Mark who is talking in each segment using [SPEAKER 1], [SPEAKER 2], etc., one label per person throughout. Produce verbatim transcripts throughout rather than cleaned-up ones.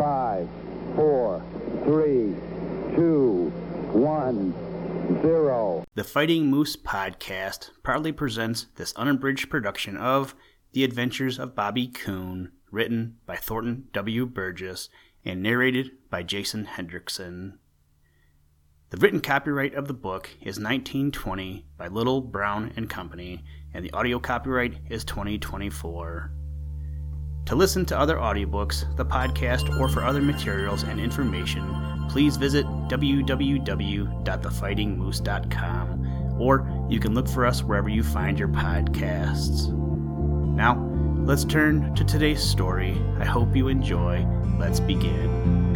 [SPEAKER 1] Five, four, three, two, one, zero.
[SPEAKER 2] The Fighting Moose podcast proudly presents this unabridged production of The Adventures of Bobby Coon, written by Thornton W. Burgess and narrated by Jason Hendrickson. The written copyright of the book is nineteen twenty by Little, Brown and Company, and the audio copyright is twenty twenty-four. To listen to other audiobooks, the podcast, or for other materials and information, please visit w w w dot the fighting moose dot com, or you can look for us wherever you find your podcasts. Now, let's turn to today's story. I hope you enjoy. Let's begin.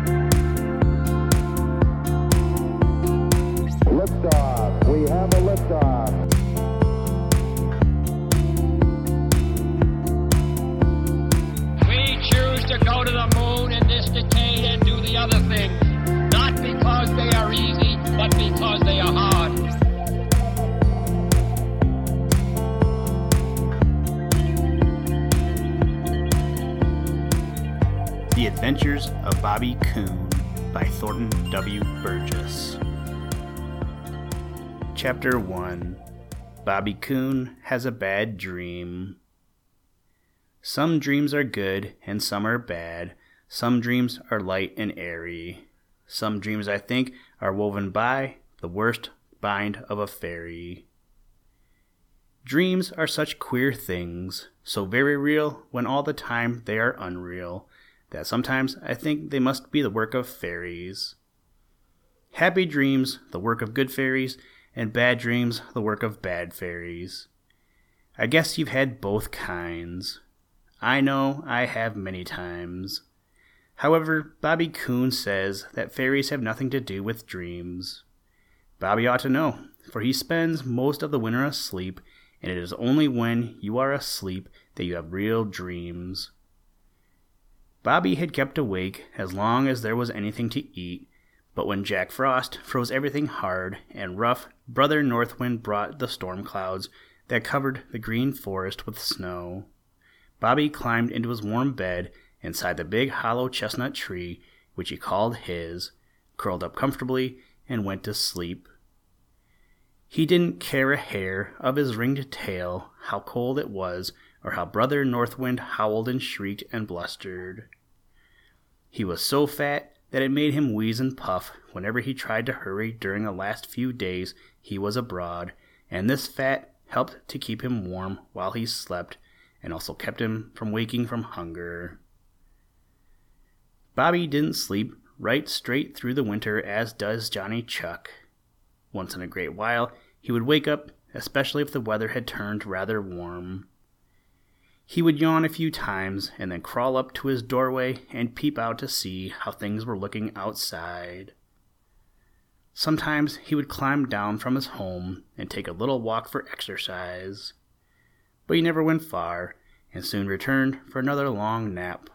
[SPEAKER 1] Liftoff. We have a liftoff.
[SPEAKER 3] We choose to go to the moon in this decade and do the other things, not because they are easy, but because they are hard.
[SPEAKER 2] The Adventures of Bobby Coon by Thornton W. Burgess. Chapter one. Bobby Coon Has a Bad Dream. Some dreams are good and some are bad. Some dreams are light and airy. Some dreams, I think, are woven by the worst bind of a fairy. Dreams are such queer things, so very real when all the time they are unreal, that sometimes I think they must be the work of fairies. Happy dreams, the work of good fairies, and bad dreams, the work of bad fairies. I guess you've had both kinds. I know I have many times. However, Bobby Coon says that fairies have nothing to do with dreams. Bobby ought to know, for he spends most of the winter asleep, and it is only when you are asleep that you have real dreams. Bobby had kept awake as long as there was anything to eat, but when Jack Frost froze everything hard and rough, Brother North Wind brought the storm clouds that covered the green forest with snow. Bobby climbed into his warm bed inside the big hollow chestnut tree, which he called his, curled up comfortably, and went to sleep. He didn't care a hair of his ringed tail, how cold it was, or how Brother North Wind howled and shrieked and blustered. He was so fat that it made him wheeze and puff whenever he tried to hurry during the last few days he was abroad, and this fat helped to keep him warm while he slept, and also kept him from waking from hunger. Bobby didn't sleep right straight through the winter as does Johnny Chuck. Once in a great while, he would wake up, especially if the weather had turned rather warm. He would yawn a few times and then crawl up to his doorway and peep out to see how things were looking outside. Sometimes he would climb down from his home and take a little walk for exercise. But he never went far, and soon returned for another long nap.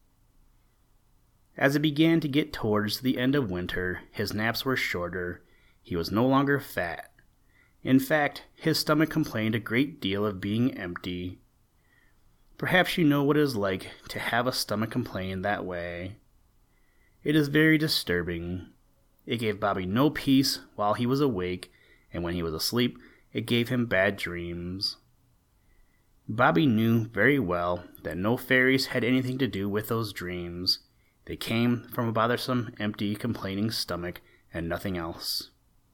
[SPEAKER 2] As it began to get towards the end of winter, his naps were shorter. He was no longer fat. In fact, his stomach complained a great deal of being empty. Perhaps you know what it is like to have a stomach complain that way. It is very disturbing. It gave Bobby no peace while he was awake, and when he was asleep, it gave him bad dreams. Bobby knew very well that no fairies had anything to do with those dreams. They came from a bothersome, empty, complaining stomach, and nothing else.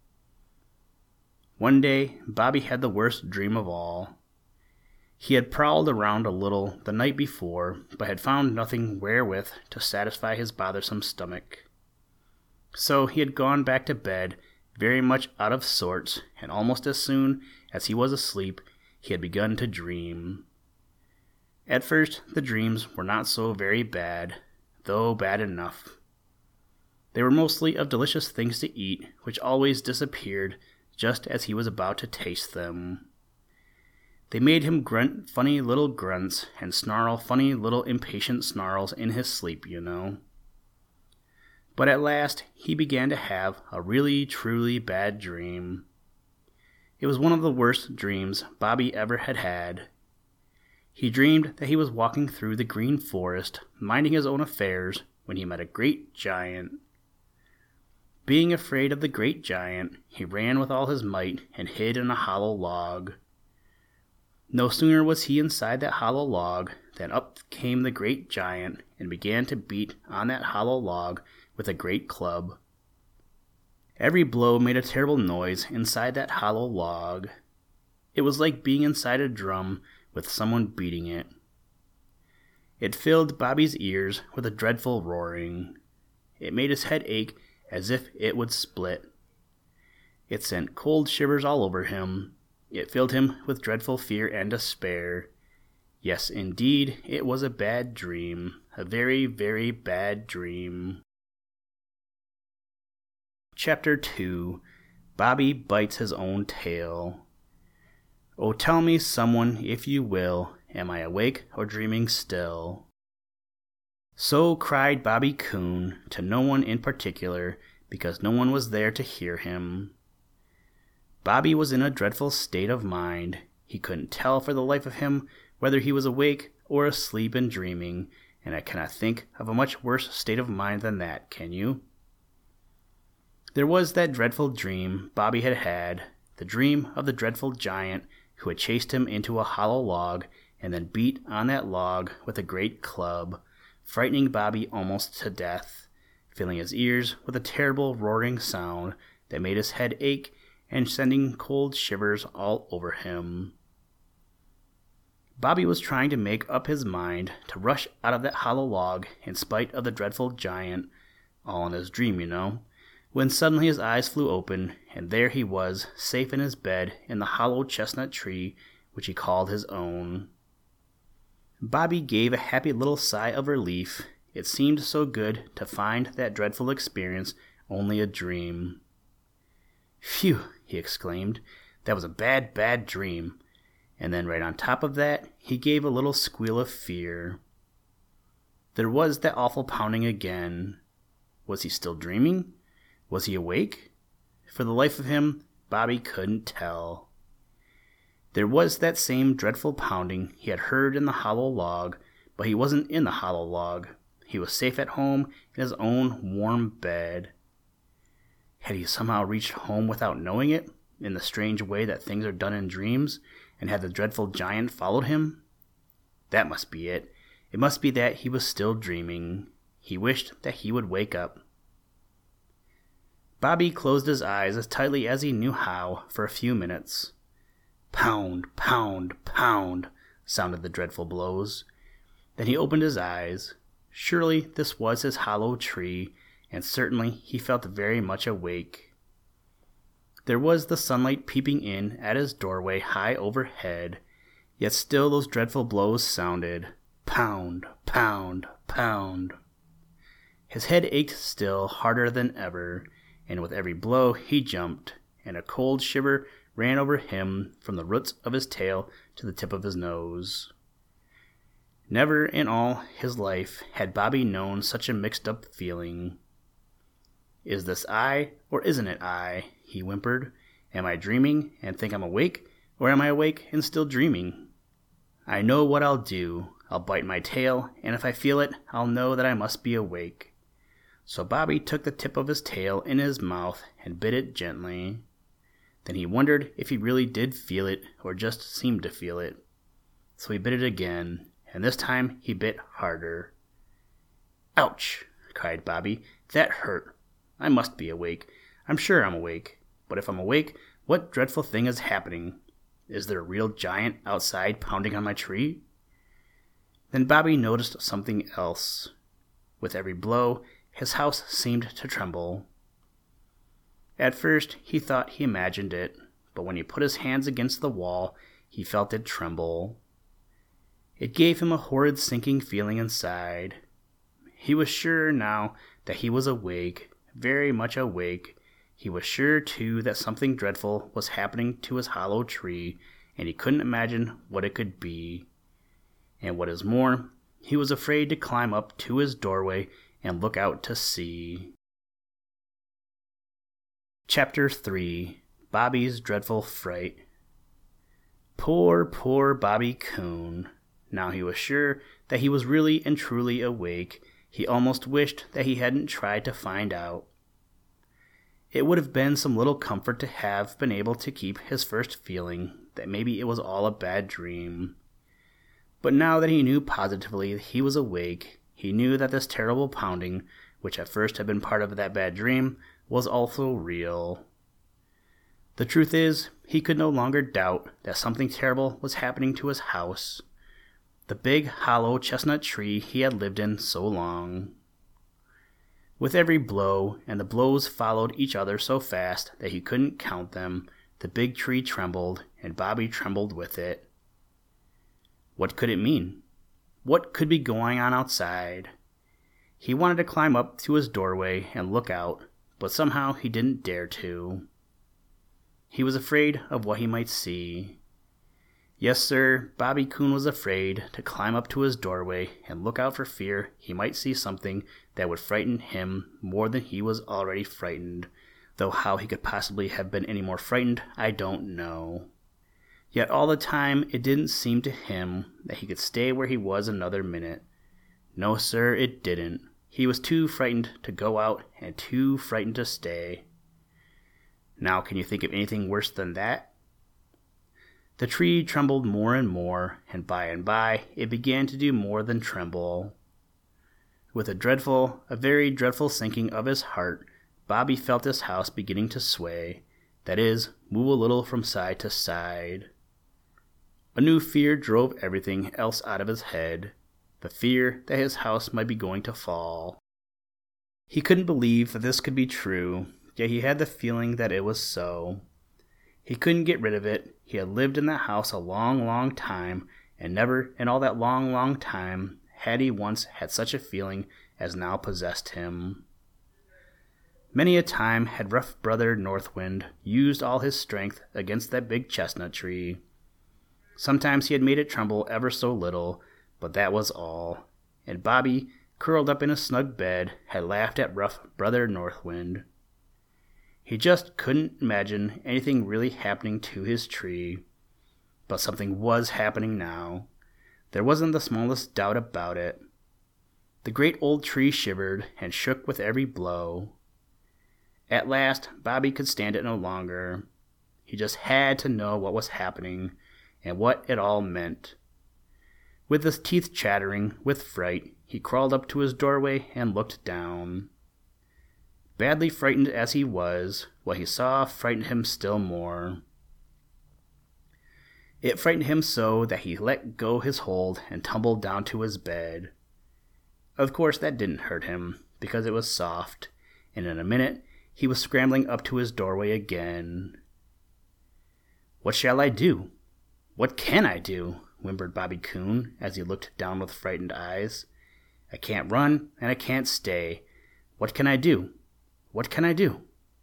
[SPEAKER 2] One day, Bobby had the worst dream of all. He had prowled around a little the night before, but had found nothing wherewith to satisfy his bothersome stomach. So he had gone back to bed, very much out of sorts, and almost as soon as he was asleep, he had begun to dream. At first, the dreams were not so very bad, though bad enough. They were mostly of delicious things to eat, which always disappeared just as he was about to taste them. They made him grunt funny little grunts and snarl funny little impatient snarls in his sleep, you know. But at last he began to have a really, truly bad dream. It was one of the worst dreams Bobby ever had had. He dreamed that he was walking through the green forest, minding his own affairs, when he met a great giant. Being afraid of the great giant, he ran with all his might and hid in a hollow log. No sooner was he inside that hollow log than up came the great giant and began to beat on that hollow log with a great club. Every blow made a terrible noise inside that hollow log. It was like being inside a drum with someone beating it. It filled Bobby's ears with a dreadful roaring. It made his head ache as if it would split. It sent cold shivers all over him. It filled him with dreadful fear and despair. Yes, indeed, it was a bad dream, a very, very bad dream. Chapter two. Bobby Bites His Own Tail. Oh, tell me, someone, if you will, am I awake or dreaming still? So cried Bobby Coon, to no one in particular, because no one was there to hear him. Bobby was in a dreadful state of mind. He couldn't tell for the life of him whether he was awake or asleep and dreaming, and I cannot think of a much worse state of mind than that, can you? There was that dreadful dream Bobby had had, the dream of the dreadful giant who had chased him into a hollow log and then beat on that log with a great club, frightening Bobby almost to death, filling his ears with a terrible roaring sound that made his head ache and sending cold shivers all over him. Bobby was trying to make up his mind to rush out of that hollow log in spite of the dreadful giant, all in his dream, you know, when suddenly his eyes flew open, and there he was, safe in his bed in the hollow chestnut tree which he called his own. Bobby gave a happy little sigh of relief. It seemed so good to find that dreadful experience only a dream. "Phew!" he exclaimed. "That was a bad, bad dream." And then right on top of that, he gave a little squeal of fear. There was that awful pounding again. Was he still dreaming? Was he awake? For the life of him, Bobby couldn't tell. There was that same dreadful pounding he had heard in the hollow log, but he wasn't in the hollow log. He was safe at home in his own warm bed. Had he somehow reached home without knowing it, in the strange way that things are done in dreams, and had the dreadful giant followed him? That must be it. It must be that he was still dreaming. He wished that he would wake up. Bobby closed his eyes as tightly as he knew how for a few minutes. Pound, pound, pound, sounded the dreadful blows. Then he opened his eyes. Surely this was his hollow tree, and certainly he felt very much awake. There was the sunlight peeping in at his doorway high overhead, yet still those dreadful blows sounded. Pound, pound, pound. His head ached still harder than ever, and with every blow he jumped, and a cold shiver ran over him from the roots of his tail to the tip of his nose. Never in all his life had Bobby known such a mixed-up feeling. "Is this I, or isn't it I?" he whimpered. "Am I dreaming and think I'm awake, or am I awake and still dreaming? I know what I'll do. I'll bite my tail, and if I feel it, I'll know that I must be awake." So Bobby took the tip of his tail in his mouth and bit it gently. Then he wondered if he really did feel it, or just seemed to feel it. So he bit it again, and this time he bit harder. "Ouch!" cried Bobby. "That hurt. I must be awake. I'm sure I'm awake. But if I'm awake, what dreadful thing is happening? Is there a real giant outside pounding on my tree?" Then Bobby noticed something else. With every blow, his house seemed to tremble. At first, he thought he imagined it, but when he put his hands against the wall, he felt it tremble. It gave him a horrid sinking feeling inside. He was sure now that he was awake, very much awake. He was sure, too, that something dreadful was happening to his hollow tree, and he couldn't imagine what it could be. And what is more, he was afraid to climb up to his doorway and look out to see. Chapter three. Bobby's Dreadful Fright. Poor, poor Bobby Coon. Now he was sure that he was really and truly awake. He almost wished that he hadn't tried to find out. It would have been some little comfort to have been able to keep his first feeling that maybe it was all a bad dream. But now that he knew positively he was awake, he knew that this terrible pounding, which at first had been part of that bad dream, was also real. The truth is, he could no longer doubt that something terrible was happening to his house, the big hollow chestnut tree he had lived in so long. With every blow, and the blows followed each other so fast that he couldn't count them, the big tree trembled, and Bobby trembled with it. What could it mean? What could be going on outside? He wanted to climb up to his doorway and look out, but somehow he didn't dare to. He was afraid of what he might see. Yes, sir, Bobby Coon was afraid to climb up to his doorway and look out for fear he might see something that would frighten him more than he was already frightened, though how he could possibly have been any more frightened, I don't know. Yet all the time it didn't seem to him that he could stay where he was another minute. No, sir, it didn't. He was too frightened to go out and too frightened to stay. Now, can you think of anything worse than that? The tree trembled more and more, and by and by it began to do more than tremble. With a dreadful, a very dreadful sinking of his heart, Bobby felt his house beginning to sway, that is, move a little from side to side. A new fear drove everything else out of his head, the fear that his house might be going to fall. He couldn't believe that this could be true, yet he had the feeling that it was so. He couldn't get rid of it. He had lived in that house a long, long time, and never in all that long, long time had he once had such a feeling as now possessed him. Many a time had rough brother North Wind used all his strength against that big chestnut tree. Sometimes he had made it tremble ever so little, but that was all, and Bobby, curled up in a snug bed, had laughed at rough brother North Wind. He just couldn't imagine anything really happening to his tree, but something was happening now. There wasn't the smallest doubt about it. The great old tree shivered and shook with every blow. At last, Bobby could stand it no longer. He just had to know what was happening and what it all meant. With his teeth chattering with fright, he crawled up to his doorway and looked down. Badly frightened as he was, what he saw frightened him still more. It frightened him so that he let go his hold and tumbled down to his bed. Of course that didn't hurt him, because it was soft, and in a minute he was scrambling up to his doorway again. "What shall I do? What can I do?" whimpered Bobby Coon as he looked down with frightened eyes. "I can't run, and I can't stay. What can I do? What can I do?"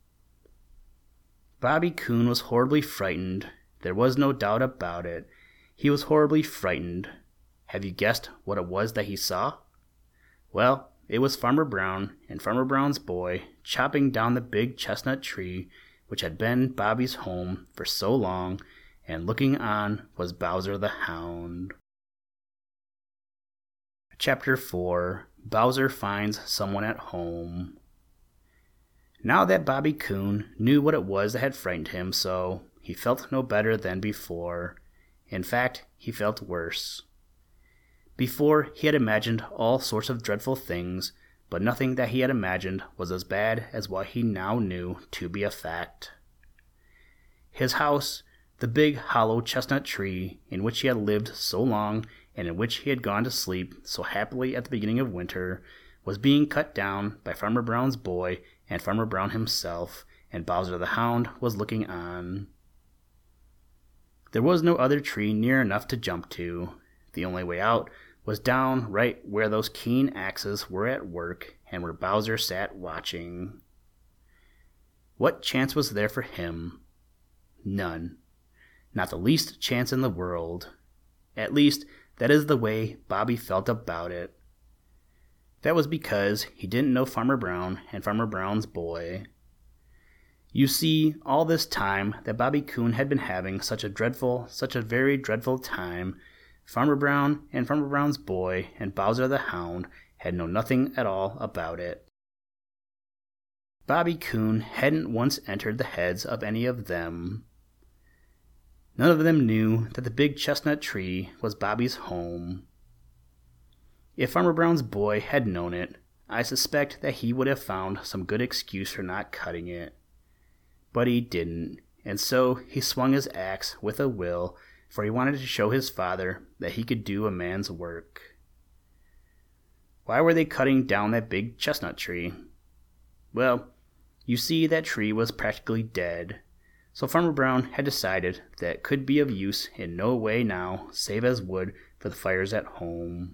[SPEAKER 2] Bobby Coon was horribly frightened. There was no doubt about it. He was horribly frightened. Have you guessed what it was that he saw? Well, it was Farmer Brown and Farmer Brown's boy chopping down the big chestnut tree which had been Bobby's home for so long, and looking on was Bowser the Hound. Chapter four. Bowser Finds Someone at Home. Now that Bobby Coon knew what it was that had frightened him so, he felt no better than before. In fact, he felt worse. Before, he had imagined all sorts of dreadful things, but nothing that he had imagined was as bad as what he now knew to be a fact. His house, the big hollow chestnut tree in which he had lived so long and in which he had gone to sleep so happily at the beginning of winter, was being cut down by Farmer Brown's boy and Farmer Brown himself, and Bowser the Hound was looking on. There was no other tree near enough to jump to. The only way out was down right where those keen axes were at work and where Bowser sat watching. What chance was there for him? None. Not the least chance in the world. At least, that is the way Bobby felt about it. That was because he didn't know Farmer Brown and Farmer Brown's boy. You see, all this time that Bobby Coon had been having such a dreadful, such a very dreadful time, Farmer Brown and Farmer Brown's boy and Bowser the Hound had known nothing at all about it. Bobby Coon hadn't once entered the heads of any of them. None of them knew that the big chestnut tree was Bobby's home. If Farmer Brown's boy had known it, I suspect that he would have found some good excuse for not cutting it. But he didn't, and so he swung his axe with a will, for he wanted to show his father that he could do a man's work. Why were they cutting down that big chestnut tree? Well, you see, that tree was practically dead, so Farmer Brown had decided that it could be of use in no way now save as wood for the fires at home.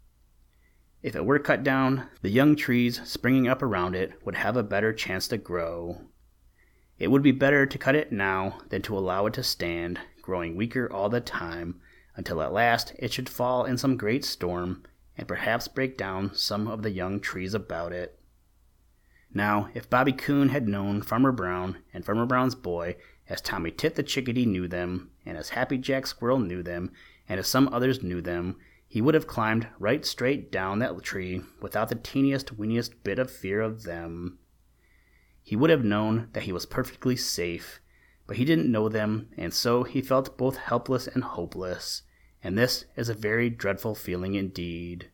[SPEAKER 2] If it were cut down, the young trees springing up around it would have a better chance to grow. It would be better to cut it now than to allow it to stand, growing weaker all the time, until at last it should fall in some great storm and perhaps break down some of the young trees about it. Now, if Bobby Coon had known Farmer Brown and Farmer Brown's boy as Tommy Tit the Chickadee knew them, and as Happy Jack Squirrel knew them, and as some others knew them, he would have climbed right straight down that tree without the teeniest, weeniest bit of fear of them. He would have known that he was perfectly safe, but he didn't know them, and so he felt both helpless and hopeless, and this is a very dreadful feeling indeed.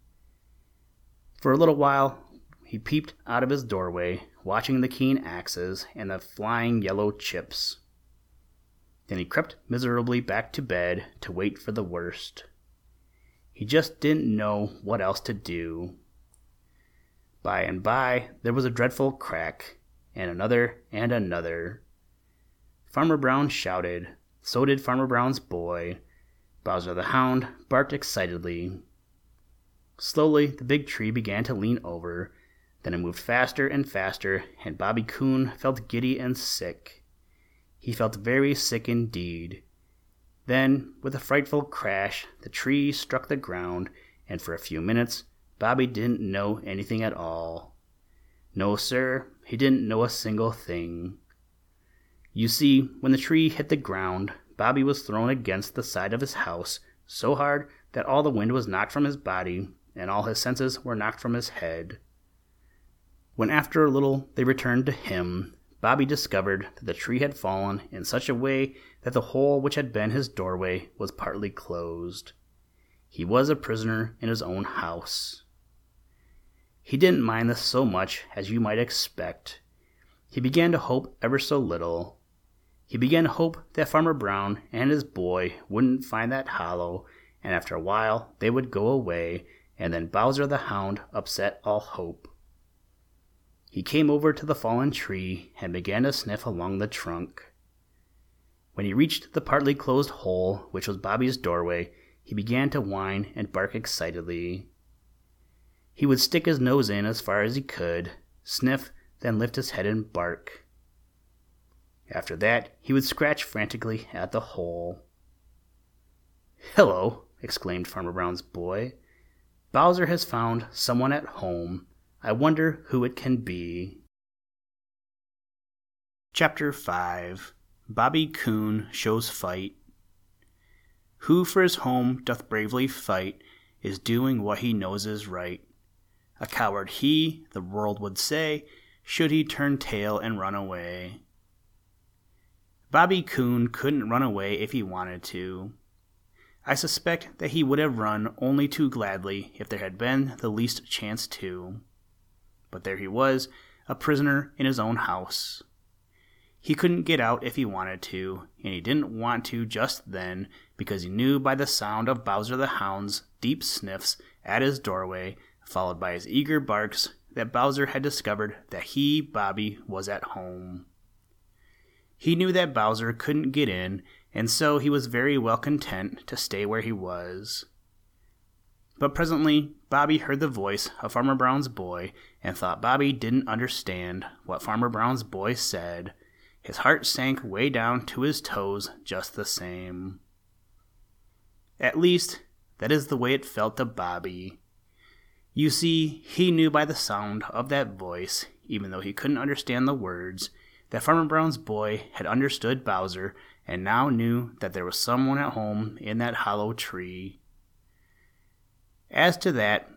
[SPEAKER 2] For a little while, he peeped out of his doorway, watching the keen axes and the flying yellow chips. Then he crept miserably back to bed to wait for the worst. He just didn't know what else to do. By and by, there was a dreadful crack, and another and another. Farmer Brown shouted. So did Farmer Brown's boy. Bowser the Hound barked excitedly. Slowly, the big tree began to lean over. Then it moved faster and faster, and Bobby Coon felt giddy and sick. He felt very sick indeed. Then, with a frightful crash, the tree struck the ground, and for a few minutes, Bobby didn't know anything at all. No, sir, he didn't know a single thing. You see, when the tree hit the ground, Bobby was thrown against the side of his house so hard that all the wind was knocked from his body, and all his senses were knocked from his head. When after a little they returned to him, Bobby discovered that the tree had fallen in such a way that the hole which had been his doorway was partly closed. He was a prisoner in his own house. He didn't mind this so much as you might expect. He began to hope ever so little. He began to hope that Farmer Brown and his boy wouldn't find that hollow, and after a while they would go away, and then Bowser the Hound upset all hope. He came over to the fallen tree and began to sniff along the trunk. When he reached the partly closed hole, which was Bobby's doorway, he began to whine and bark excitedly. He would stick his nose in as far as he could, sniff, then lift his head and bark. After that, he would scratch frantically at the hole. "Hello!" exclaimed Farmer Brown's boy. "Bowser has found someone at home. I wonder who it can be." Chapter five. Bobby Coon Shows Fight. Who for his home doth bravely fight is doing what he knows is right. A coward he, the world would say, should he turn tail and run away. Bobby Coon couldn't run away if he wanted to. I suspect that he would have run only too gladly if there had been the least chance to. But there he was, a prisoner in his own house. He couldn't get out if he wanted to, and he didn't want to just then because he knew by the sound of Bowser the Hound's deep sniffs at his doorway, followed by his eager barks, that Bowser had discovered that he, Bobby, was at home. He knew that Bowser couldn't get in, and so he was very well content to stay where he was. But presently, Bobby heard the voice of Farmer Brown's boy and thought Bobby didn't understand what Farmer Brown's boy said. His heart sank way down to his toes just the same. At least, that is the way it felt to Bobby. You see, he knew by the sound of that voice, even though he couldn't understand the words, that Farmer Brown's boy had understood Bowser and now knew that there was someone at home in that hollow tree. As to that,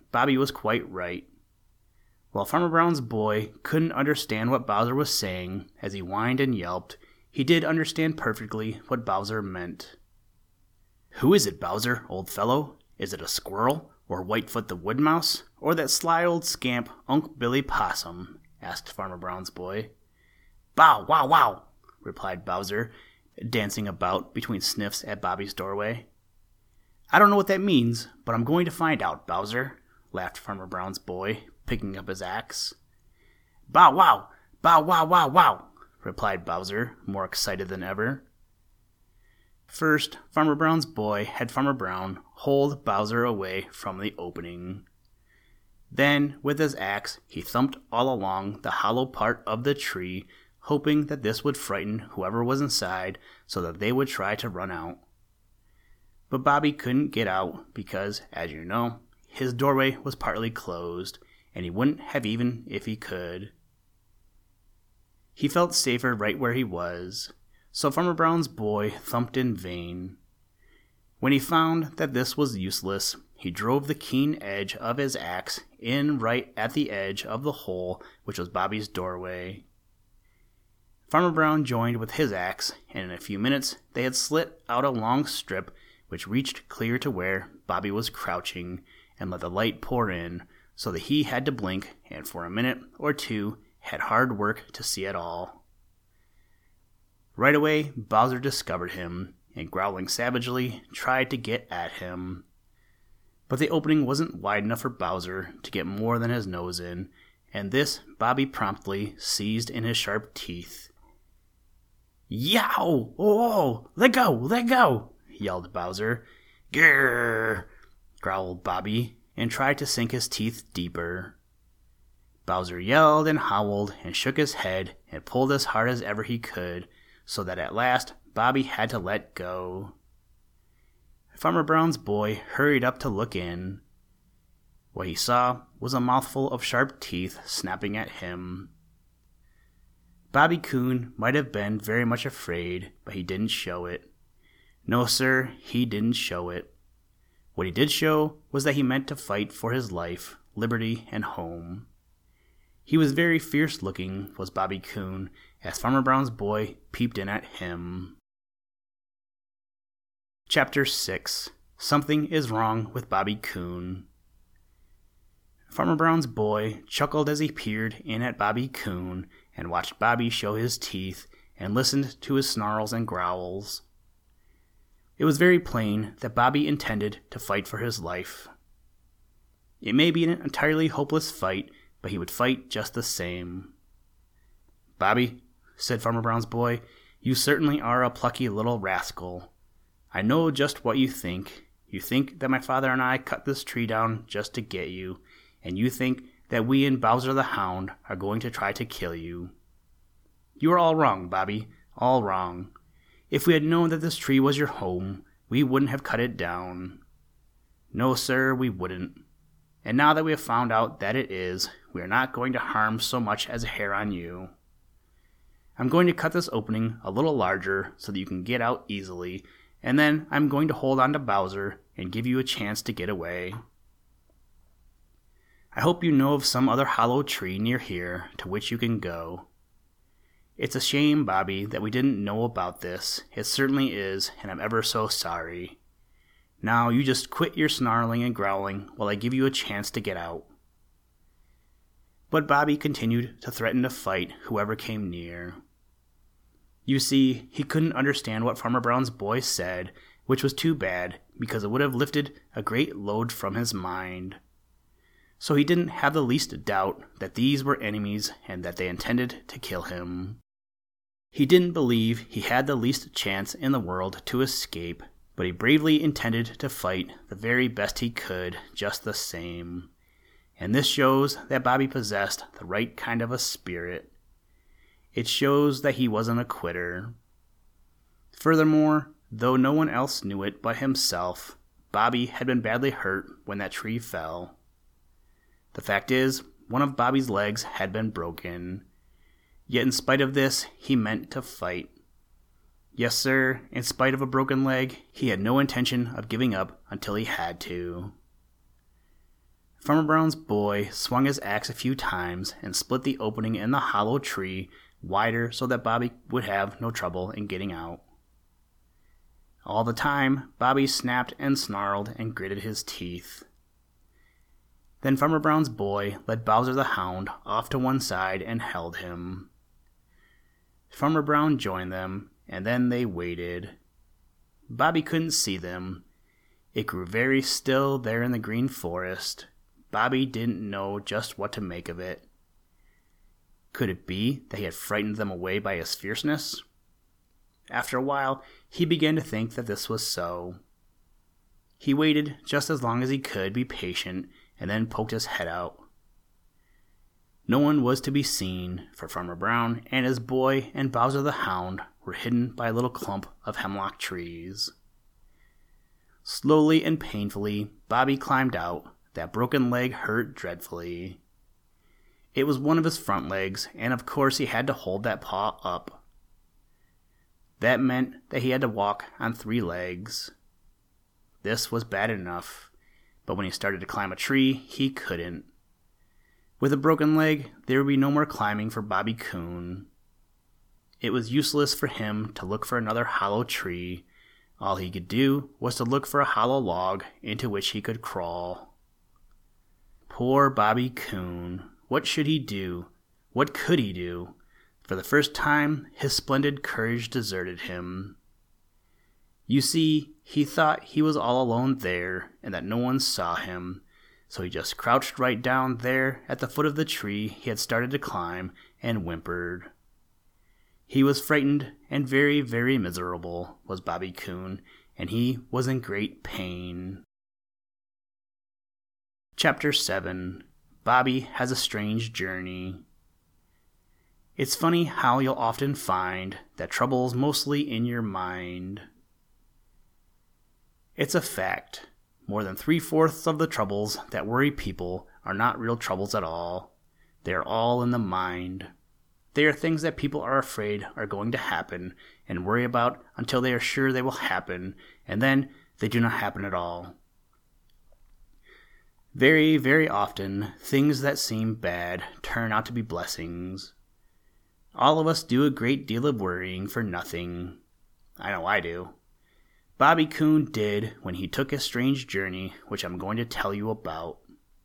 [SPEAKER 2] Bobby was quite right. While Farmer Brown's boy couldn't understand what Bowser was saying as he whined and yelped, he did understand perfectly what Bowser meant. "Who is it, Bowser, old fellow? Is it a squirrel, or Whitefoot the Wood Mouse, or that sly old scamp, Unc' Billy Possum?" asked Farmer Brown's boy. "Bow, wow, wow!" replied Bowser, dancing about between sniffs at Bobby's doorway. "I don't know what that means, but I'm going to find out, Bowser," laughed Farmer Brown's boy, picking up his axe. "Bow, wow! Bow, wow, wow, wow!" replied Bowser, more excited than ever. First, Farmer Brown's boy had Farmer Brown hold Bowser away from the opening. Then, with his axe, he thumped all along the hollow part of the tree, hoping that this would frighten whoever was inside so that they would try to run out. But Bobby couldn't get out because, as you know, his doorway was partly closed, and he wouldn't have even if he could. He felt safer right where he was, so Farmer Brown's boy thumped in vain. When he found that this was useless, he drove the keen edge of his axe in right at the edge of the hole which was Bobby's doorway. Farmer Brown joined with his axe, and in a few minutes they had slit out a long strip which reached clear to where Bobby was crouching, and let the light pour in, so that he had to blink, and for a minute or two had hard work to see at all. Right away, Bowser discovered him, and growling savagely, tried to get at him. But the opening wasn't wide enough for Bowser to get more than his nose in, and this Bobby promptly seized in his sharp teeth. "Yow! Oh! Let go! Let go!" yelled Bowser. "Grrr!" growled Bobby, and tried to sink his teeth deeper. Bowser yelled and howled and shook his head and pulled as hard as ever he could, so that at last Bobby had to let go. Farmer Brown's boy hurried up to look in. What he saw was a mouthful of sharp teeth snapping at him. Bobby Coon might have been very much afraid, but he didn't show it. No, sir, he didn't show it. What he did show was that he meant to fight for his life, liberty, and home. He was very fierce-looking, was Bobby Coon, as Farmer Brown's boy peeped in at him. Chapter six. Something is Wrong with Bobby Coon. Farmer Brown's boy chuckled as he peered in at Bobby Coon and watched Bobby show his teeth and listened to his snarls and growls. It was very plain that Bobby intended to fight for his life. It may be an entirely hopeless fight, but he would fight just the same. "Bobby," said Farmer Brown's boy, "you certainly are a plucky little rascal. I know just what you think. You think that my father and I cut this tree down just to get you, and you think that we and Bowser the Hound are going to try to kill you. You are all wrong, Bobby, all wrong. If we had known that this tree was your home, we wouldn't have cut it down. No, sir, we wouldn't. And now that we have found out that it is, we are not going to harm so much as a hair on you. I'm going to cut this opening a little larger so that you can get out easily, and then I'm going to hold on to Bowser and give you a chance to get away. I hope you know of some other hollow tree near here to which you can go. It's a shame, Bobby, that we didn't know about this. It certainly is, and I'm ever so sorry. Now you just quit your snarling and growling while I give you a chance to get out." But Bobby continued to threaten to fight whoever came near. You see, he couldn't understand what Farmer Brown's boy said, which was too bad, because it would have lifted a great load from his mind. So he didn't have the least doubt that these were enemies and that they intended to kill him. He didn't believe he had the least chance in the world to escape, but he bravely intended to fight the very best he could just the same. And this shows that Bobby possessed the right kind of a spirit. It shows that he wasn't a quitter. Furthermore, though no one else knew it but himself, Bobby had been badly hurt when that tree fell. The fact is, one of Bobby's legs had been broken. Yet in spite of this, he meant to fight. Yes, sir, in spite of a broken leg, he had no intention of giving up until he had to. Farmer Brown's boy swung his axe a few times and split the opening in the hollow tree wider so that Bobby would have no trouble in getting out. All the time, Bobby snapped and snarled and gritted his teeth. Then Farmer Brown's boy led Bowser the Hound off to one side and held him. Farmer Brown joined them, and then they waited. Bobby couldn't see them. It grew very still there in the green forest. Bobby didn't know just what to make of it. Could it be that he had frightened them away by his fierceness? After a while, he began to think that this was so. He waited just as long as he could be patient and then poked his head out. No one was to be seen, for Farmer Brown and his boy and Bowser the Hound were hidden by a little clump of hemlock trees. Slowly and painfully, Bobby climbed out. That broken leg hurt dreadfully. It was one of his front legs, and of course he had to hold that paw up. That meant that he had to walk on three legs. This was bad enough, but when he started to climb a tree, he couldn't. With a broken leg, there would be no more climbing for Bobby Coon. It was useless for him to look for another hollow tree. All he could do was to look for a hollow log into which he could crawl. Poor Bobby Coon. What should he do? What could he do? For the first time, his splendid courage deserted him. You see, he thought he was all alone there, and that no one saw him, so he just crouched right down there at the foot of the tree he had started to climb and whimpered. He was frightened and very, very miserable, was Bobby Coon, and he was in great pain. Chapter seven. Bobby Has a Strange Journey. It's funny how you'll often find that trouble's mostly in your mind. It's a fact. More than three-fourths of the troubles that worry people are not real troubles at all. They are all in the mind. They are things that people are afraid are going to happen and worry about until they are sure they will happen, and then they do not happen at all. Very, very often, things that seem bad turn out to be blessings. All of us do a great deal of worrying for nothing. I know I do. Bobby Coon did when he took a strange journey, which I'm going to tell you about.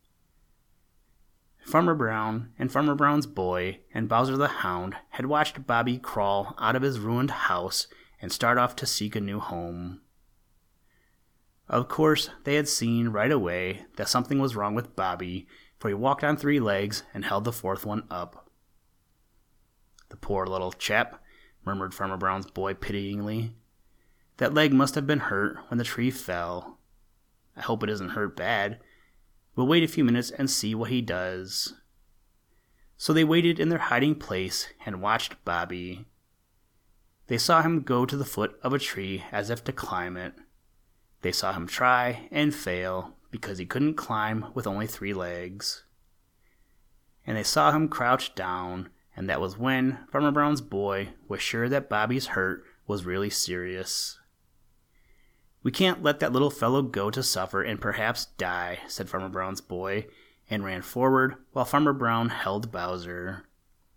[SPEAKER 2] Farmer Brown and Farmer Brown's boy and Bowser the Hound had watched Bobby crawl out of his ruined house and start off to seek a new home. Of course, they had seen right away that something was wrong with Bobby, for he walked on three legs and held the fourth one up. The poor little chap, murmured Farmer Brown's boy pityingly. That leg must have been hurt when the tree fell. I hope it isn't hurt bad. We'll wait a few minutes and see what he does. So they waited in their hiding place and watched Bobby. They saw him go to the foot of a tree as if to climb it. They saw him try and fail because he couldn't climb with only three legs. And they saw him crouch down, and that was when Farmer Brown's boy was sure that Bobby's hurt was really serious. We can't let that little fellow go to suffer and perhaps die, said Farmer Brown's boy, and ran forward while Farmer Brown held Bowser.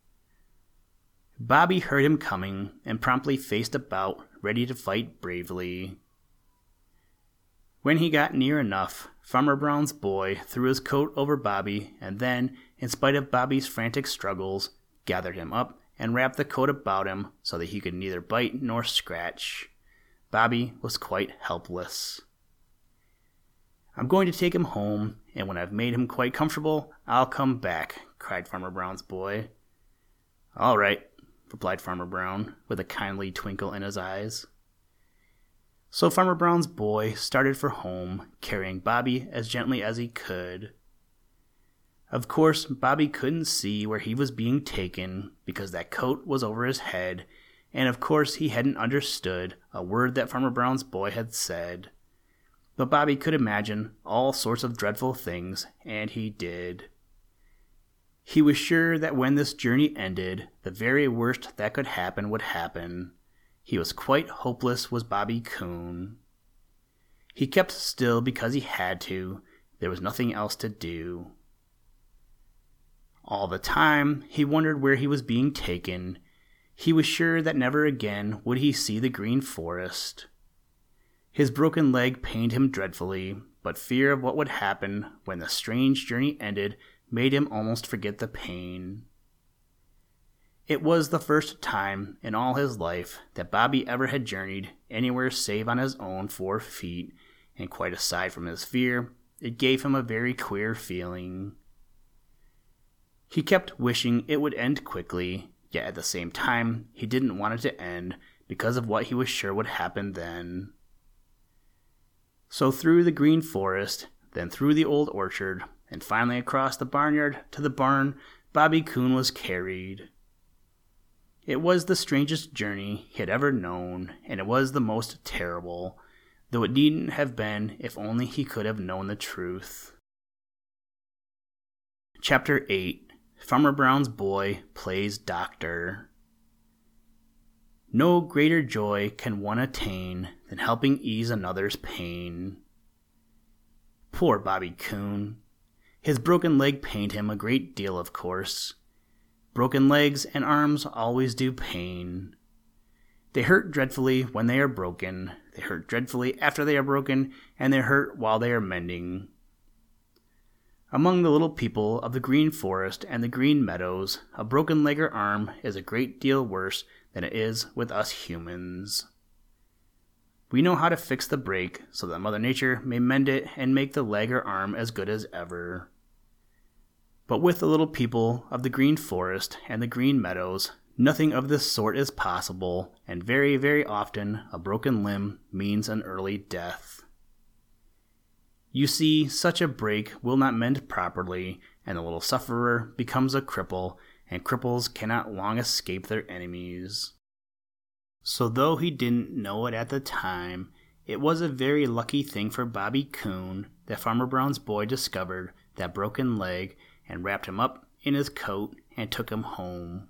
[SPEAKER 2] Bobby heard him coming and promptly faced about, ready to fight bravely. When he got near enough, Farmer Brown's boy threw his coat over Bobby and then, in spite of Bobby's frantic struggles, gathered him up and wrapped the coat about him so that he could neither bite nor scratch. Bobby was quite helpless. I'm going to take him home, and when I've made him quite comfortable, I'll come back, cried Farmer Brown's boy. All right, replied Farmer Brown, with a kindly twinkle in his eyes. So Farmer Brown's boy started for home, carrying Bobby as gently as he could. Of course, Bobby couldn't see where he was being taken because that coat was over his head, and of course he hadn't understood a word that Farmer Brown's boy had said. But Bobby could imagine all sorts of dreadful things, and he did. He was sure that when this journey ended, the very worst that could happen would happen. He was quite hopeless, was Bobby Coon. He kept still because he had to, There was nothing else to do. All the time, he wondered where he was being taken. He was sure that never again would he see the green forest. His broken leg pained him dreadfully, but fear of what would happen when the strange journey ended made him almost forget the pain. It was the first time in all his life that Bobby ever had journeyed anywhere save on his own four feet, and quite aside from his fear, it gave him a very queer feeling. He kept wishing it would end quickly, yet at the same time he didn't want it to end because of what he was sure would happen then. So through the green forest, then through the old orchard, and finally across the barnyard to the barn, Bobby Coon was carried. It was the strangest journey he had ever known, and it was the most terrible, though it needn't have been if only he could have known the truth. Chapter eight. Farmer Brown's Boy Plays Doctor. No greater joy can one attain than helping ease another's pain. Poor Bobby Coon. His broken leg pained him a great deal, of course. Broken legs and arms always do pain. They hurt dreadfully when they are broken, they hurt dreadfully after they are broken, and they hurt while they are mending. Among the little people of the green forest and the green meadows, a broken leg or arm is a great deal worse than it is with us humans. We know how to fix the break so that Mother Nature may mend it and make the leg or arm as good as ever. But with the little people of the green forest and the green meadows, nothing of this sort is possible, and very, very often a broken limb means an early death. You see, such a break will not mend properly, and the little sufferer becomes a cripple, and cripples cannot long escape their enemies. So though he didn't know it at the time, it was a very lucky thing for Bobby Coon that Farmer Brown's boy discovered that broken leg and wrapped him up in his coat and took him home.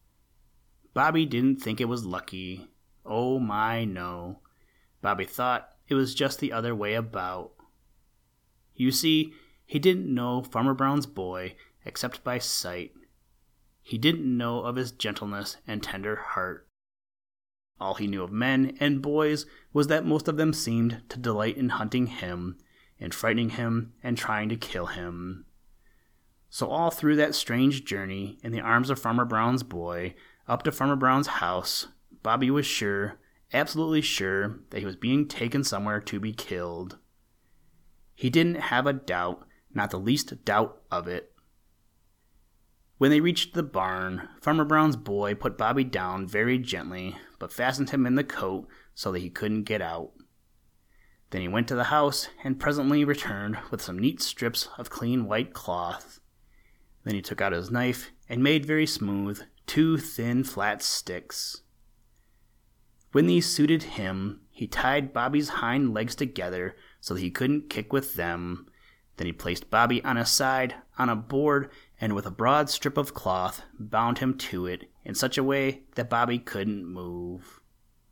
[SPEAKER 2] Bobby didn't think it was lucky. Oh my, no. Bobby thought it was just the other way about. You see, he didn't know Farmer Brown's boy except by sight. He didn't know of his gentleness and tender heart. All he knew of men and boys was that most of them seemed to delight in hunting him, in frightening him, and trying to kill him. So all through that strange journey in the arms of Farmer Brown's boy, up to Farmer Brown's house, Bobby was sure, absolutely sure, that he was being taken somewhere to be killed. He didn't have a doubt, not the least doubt of it. When they reached the barn, Farmer Brown's boy put Bobby down very gently, but fastened him in the coat so that he couldn't get out. Then he went to the house and presently returned with some neat strips of clean white cloth. Then he took out his knife and made very smooth two thin flat sticks. When these suited him, he tied Bobby's hind legs together so that he couldn't kick with them. Then he placed Bobby on his side on a board and with a broad strip of cloth bound him to it in such a way that Bobby couldn't move.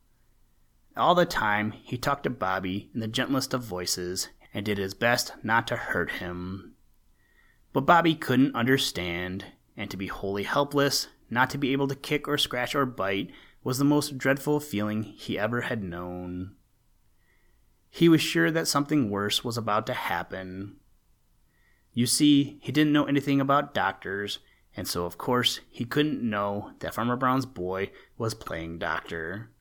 [SPEAKER 2] All the time he talked to Bobby in the gentlest of voices and did his best not to hurt him. But Bobby couldn't understand, and to be wholly helpless, not to be able to kick or scratch or bite, was the most dreadful feeling he ever had known. He was sure that something worse was about to happen. You see, he didn't know anything about doctors, and so of course he couldn't know that Farmer Brown's boy was playing doctor.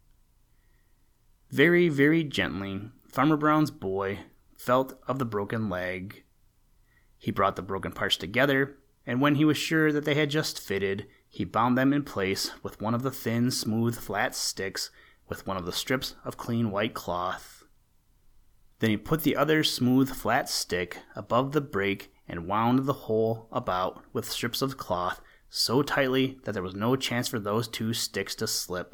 [SPEAKER 2] Very, very gently, Farmer Brown's boy felt of the broken leg. He brought the broken parts together, and when he was sure that they had just fitted, he bound them in place with one of the thin, smooth, flat sticks with one of the strips of clean white cloth. Then he put the other smooth, flat stick above the break and wound the whole about with strips of cloth so tightly that there was no chance for those two sticks to slip.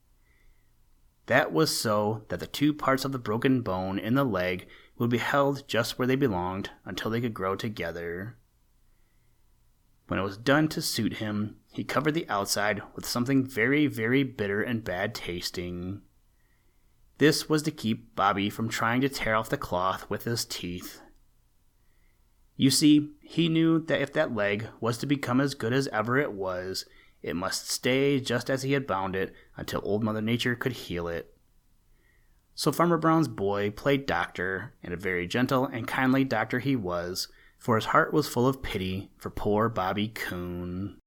[SPEAKER 2] That was so that the two parts of the broken bone in the leg would be held just where they belonged until they could grow together. When it was done to suit him, he covered the outside with something very, very bitter and bad tasting. This was to keep Bobby from trying to tear off the cloth with his teeth. You see, he knew that if that leg was to become as good as ever it was, it must stay just as he had bound it until Old Mother Nature could heal it. So Farmer Brown's boy played doctor, and a very gentle and kindly doctor he was, for his heart was full of pity for poor Bobby Coon.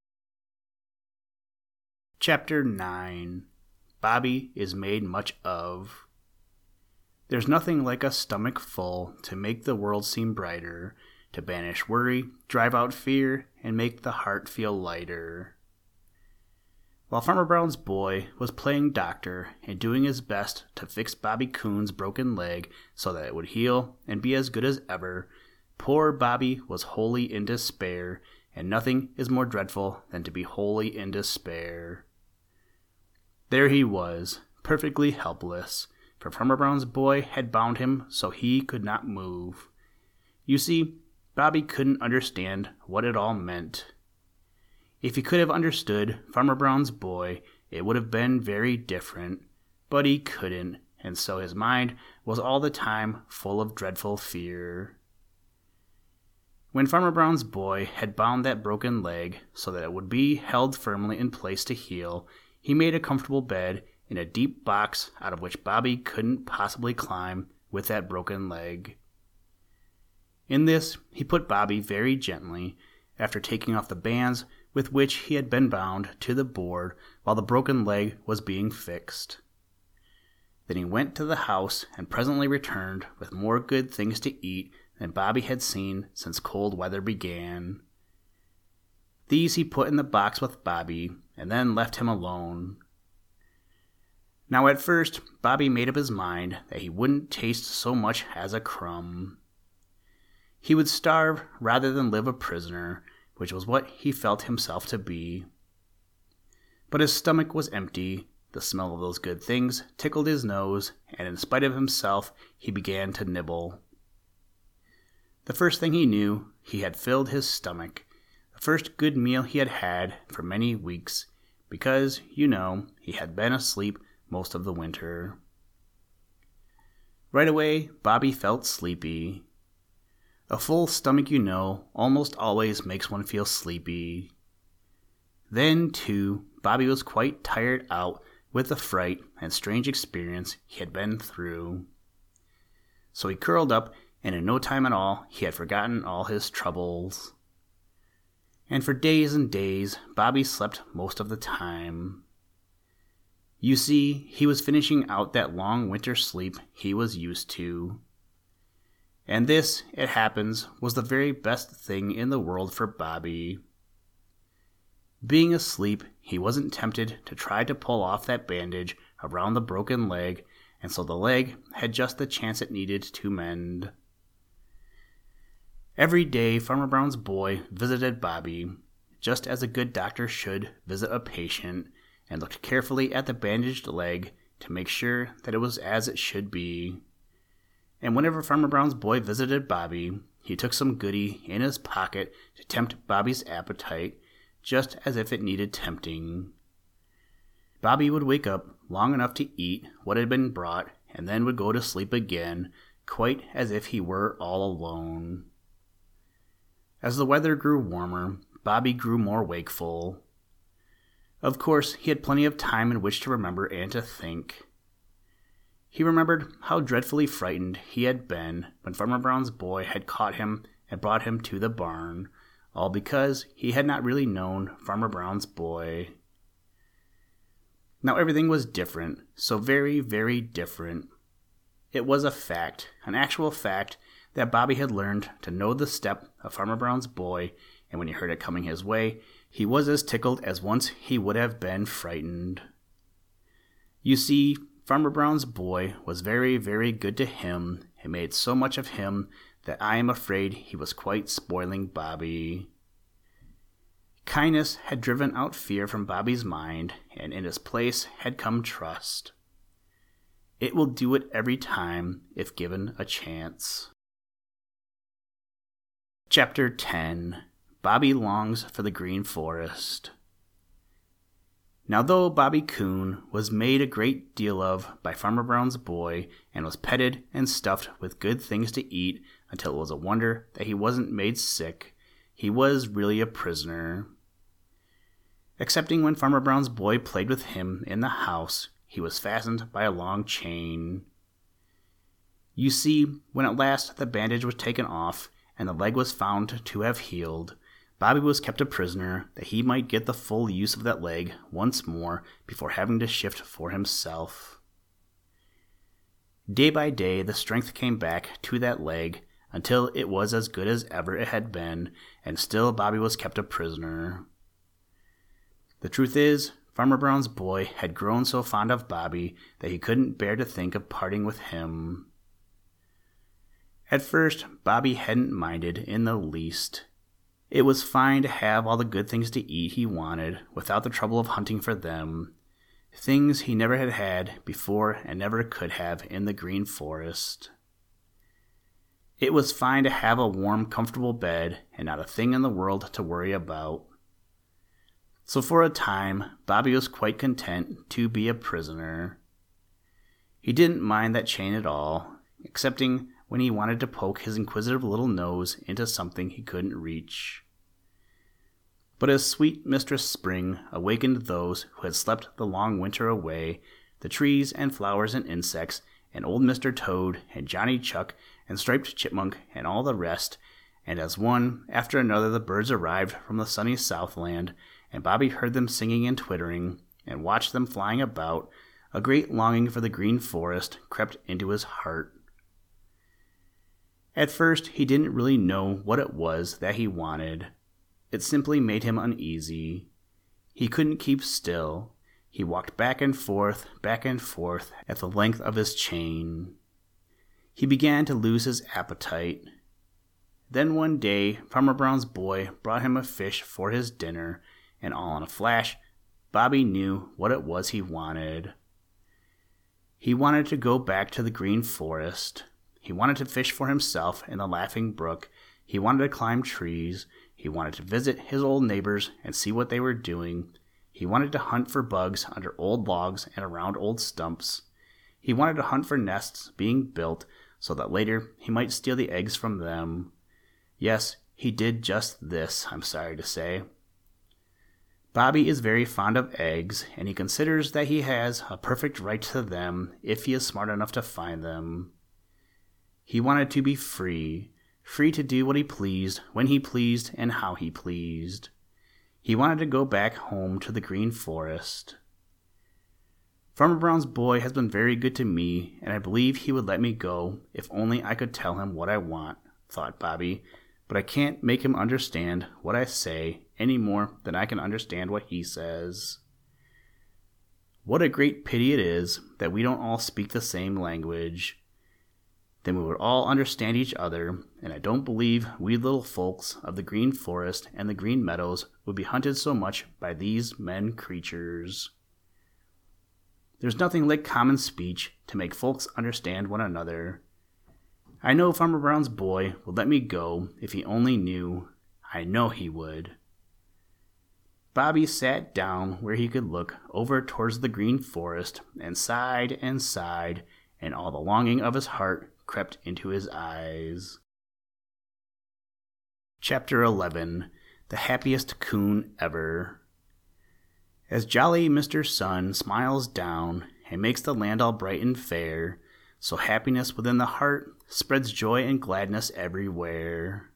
[SPEAKER 2] Chapter nine. Bobby is Made Much Of. There's nothing like a stomach full to make the world seem brighter, to banish worry, drive out fear, and make the heart feel lighter. While Farmer Brown's boy was playing doctor and doing his best to fix Bobby Coon's broken leg so that it would heal and be as good as ever, poor Bobby was wholly in despair, and nothing is more dreadful than to be wholly in despair. There he was, perfectly helpless, for Farmer Brown's boy had bound him so he could not move. You see, Bobby couldn't understand what it all meant. If he could have understood Farmer Brown's boy, it would have been very different, but he couldn't, and so his mind was all the time full of dreadful fear. When Farmer Brown's boy had bound that broken leg so that it would be held firmly in place to heal, he made a comfortable bed in a deep box out of which Bobby couldn't possibly climb with that broken leg. In this, he put Bobby very gently, after taking off the bands with which he had been bound to the board while the broken leg was being fixed. Then he went to the house and presently returned with more good things to eat than Bobby had seen since cold weather began. These he put in the box with Bobby, and then left him alone. Now at first, Bobby made up his mind that he wouldn't taste so much as a crumb. He would starve rather than live a prisoner, which was what he felt himself to be. But his stomach was empty, the smell of those good things tickled his nose, and in spite of himself, he began to nibble. The first thing he knew, he had filled his stomach, the first good meal he had had for many weeks, because, you know, he had been asleep most of the winter. Right away, Bobby felt sleepy. A full stomach, you know, almost always makes one feel sleepy. Then, too, Bobby was quite tired out with the fright and strange experience he had been through. So he curled up, and in no time at all, he had forgotten all his troubles. And for days and days, Bobby slept most of the time. You see, he was finishing out that long winter sleep he was used to. And this, it happens, was the very best thing in the world for Bobby. Being asleep, he wasn't tempted to try to pull off that bandage around the broken leg, and so the leg had just the chance it needed to mend. Every day, Farmer Brown's boy visited Bobby, just as a good doctor should visit a patient, and looked carefully at the bandaged leg to make sure that it was as it should be. And whenever Farmer Brown's boy visited Bobby, he took some goody in his pocket to tempt Bobby's appetite, just as if it needed tempting. Bobby would wake up long enough to eat what had been brought, and then would go to sleep again, quite as if he were all alone. As the weather grew warmer, Bobby grew more wakeful. Of course, he had plenty of time in which to remember and to think. He remembered how dreadfully frightened he had been when Farmer Brown's boy had caught him and brought him to the barn, all because he had not really known Farmer Brown's boy. Now everything was different, so very, very different. It was a fact, an actual fact, that Bobby had learned to know the step of Farmer Brown's boy, and when he heard it coming his way, he was as tickled as once he would have been frightened. You see, Farmer Brown's boy was very, very good to him, and made so much of him that I am afraid he was quite spoiling Bobby. Kindness had driven out fear from Bobby's mind, and in its place had come trust. It will do it every time if given a chance. Chapter ten. Bobby Longs for the Green Forest. Now though Bobby Coon was made a great deal of by Farmer Brown's boy, and was petted and stuffed with good things to eat until it was a wonder that he wasn't made sick. He was really a prisoner. Excepting when Farmer Brown's boy played with him in the house, he was fastened by a long chain. You see, when at last the bandage was taken off and the leg was found to have healed, Bobby was kept a prisoner that he might get the full use of that leg once more before having to shift for himself. Day by day, the strength came back to that leg until it was as good as ever it had been, and still Bobby was kept a prisoner. The truth is, Farmer Brown's boy had grown so fond of Bobby that he couldn't bear to think of parting with him. At first, Bobby hadn't minded in the least. It was fine to have all the good things to eat he wanted without the trouble of hunting for them, things he never had had before and never could have in the Green Forest. It was fine to have a warm, comfortable bed and not a thing in the world to worry about. So for a time, Bobby was quite content to be a prisoner. He didn't mind that chain at all, excepting when he wanted to poke his inquisitive little nose into something he couldn't reach. But as sweet Mistress Spring awakened those who had slept the long winter away, the trees and flowers and insects, and old Mister Toad, and Johnny Chuck, and Striped Chipmunk, and all the rest, and as one after another the birds arrived from the sunny Southland, and Bobby heard them singing and twittering, and watched them flying about, a great longing for the Green Forest crept into his heart. At first, he didn't really know what it was that he wanted. It simply made him uneasy. He couldn't keep still. He walked back and forth, back and forth, at the length of his chain. He began to lose his appetite. Then one day, Farmer Brown's boy brought him a fish for his dinner, and all in a flash, Bobby knew what it was he wanted. He wanted to go back to the Green Forest. He wanted to fish for himself in the Laughing Brook. He wanted to climb trees. He wanted to visit his old neighbors and see what they were doing. He wanted to hunt for bugs under old logs and around old stumps. He wanted to hunt for nests being built so that later he might steal the eggs from them. Yes, he did just this, I'm sorry to say. Bobby is very fond of eggs, and he considers that he has a perfect right to them if he is smart enough to find them. He wanted to be free, free to do what he pleased, when he pleased, and how he pleased. He wanted to go back home to the Green Forest. Farmer Brown's boy has been very good to me, and I believe he would let me go if only I could tell him what I want, thought Bobby, but I can't make him understand what I say any more than I can understand what he says. What a great pity it is that we don't all speak the same language. Then we would all understand each other, and I don't believe we little folks of the Green Forest and the Green Meadows would be hunted so much by these men creatures. There's nothing like common speech to make folks understand one another. I know Farmer Brown's boy would let me go if he only knew. I know he would. Bobby sat down where he could look over towards the Green Forest and sighed and sighed, and all the longing of his heart crept into his eyes. Chapter eleven. The Happiest Coon Ever. As jolly Mister Sun smiles down and makes the land all bright and fair, so happiness within the heart spreads joy and gladness everywhere.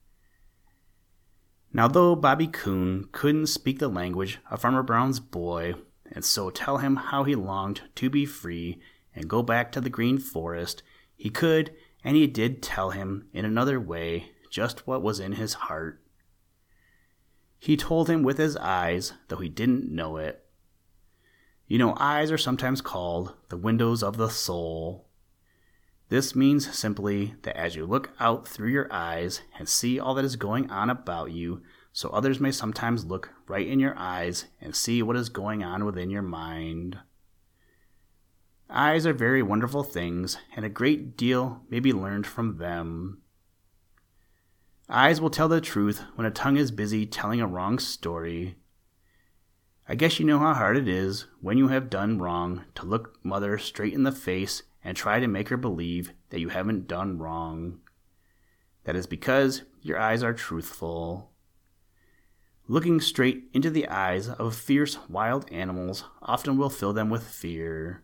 [SPEAKER 2] Now though Bobby Coon couldn't speak the language of Farmer Brown's boy, and so tell him how he longed to be free and go back to the Green Forest, he could, and he did tell him in another way just what was in his heart. He told him with his eyes, though he didn't know it. You know, eyes are sometimes called the windows of the soul. This means simply that as you look out through your eyes and see all that is going on about you, so others may sometimes look right in your eyes and see what is going on within your mind. Eyes are very wonderful things, and a great deal may be learned from them. Eyes will tell the truth when a tongue is busy telling a wrong story. I guess you know how hard it is, when you have done wrong, to look mother straight in the face and try to make her believe that you haven't done wrong. That is because your eyes are truthful. Looking straight into the eyes of fierce wild animals often will fill them with fear.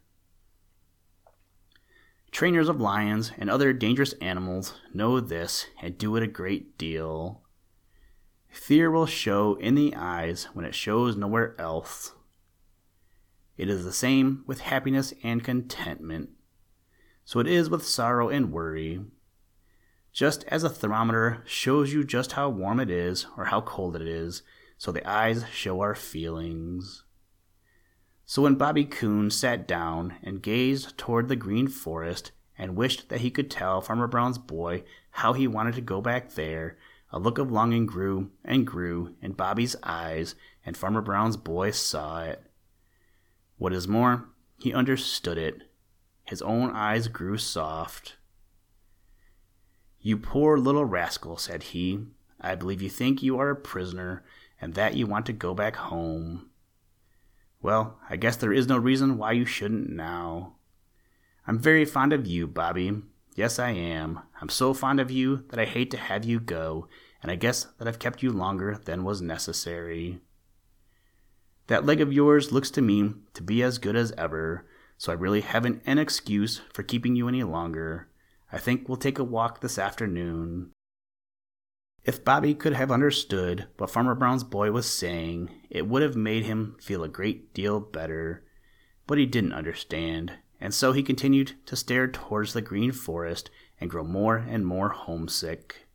[SPEAKER 2] Trainers of lions and other dangerous animals know this and do it a great deal. Fear will show in the eyes when it shows nowhere else. It is the same with happiness and contentment. So it is with sorrow and worry. Just as a thermometer shows you just how warm it is or how cold it is, so the eyes show our feelings. So when Bobby Coon sat down and gazed toward the green forest and wished that he could tell Farmer Brown's boy how he wanted to go back there, a look of longing grew and grew in Bobby's eyes, and Farmer Brown's boy saw it. What is more, he understood it. His own eyes grew soft. "You poor little rascal," said he, "I believe you think you are a prisoner and that you want to go back home. Well, I guess there is no reason why you shouldn't now. I'm very fond of you, Bobby. Yes, I am. I'm so fond of you that I hate to have you go, and I guess that I've kept you longer than was necessary. That leg of yours looks to me to be as good as ever, so I really haven't an excuse for keeping you any longer. I think we'll take a walk this afternoon." If Bobby could have understood what Farmer Brown's boy was saying, it would have made him feel a great deal better. But he didn't understand, and so he continued to stare towards the green forest and grow more and more homesick.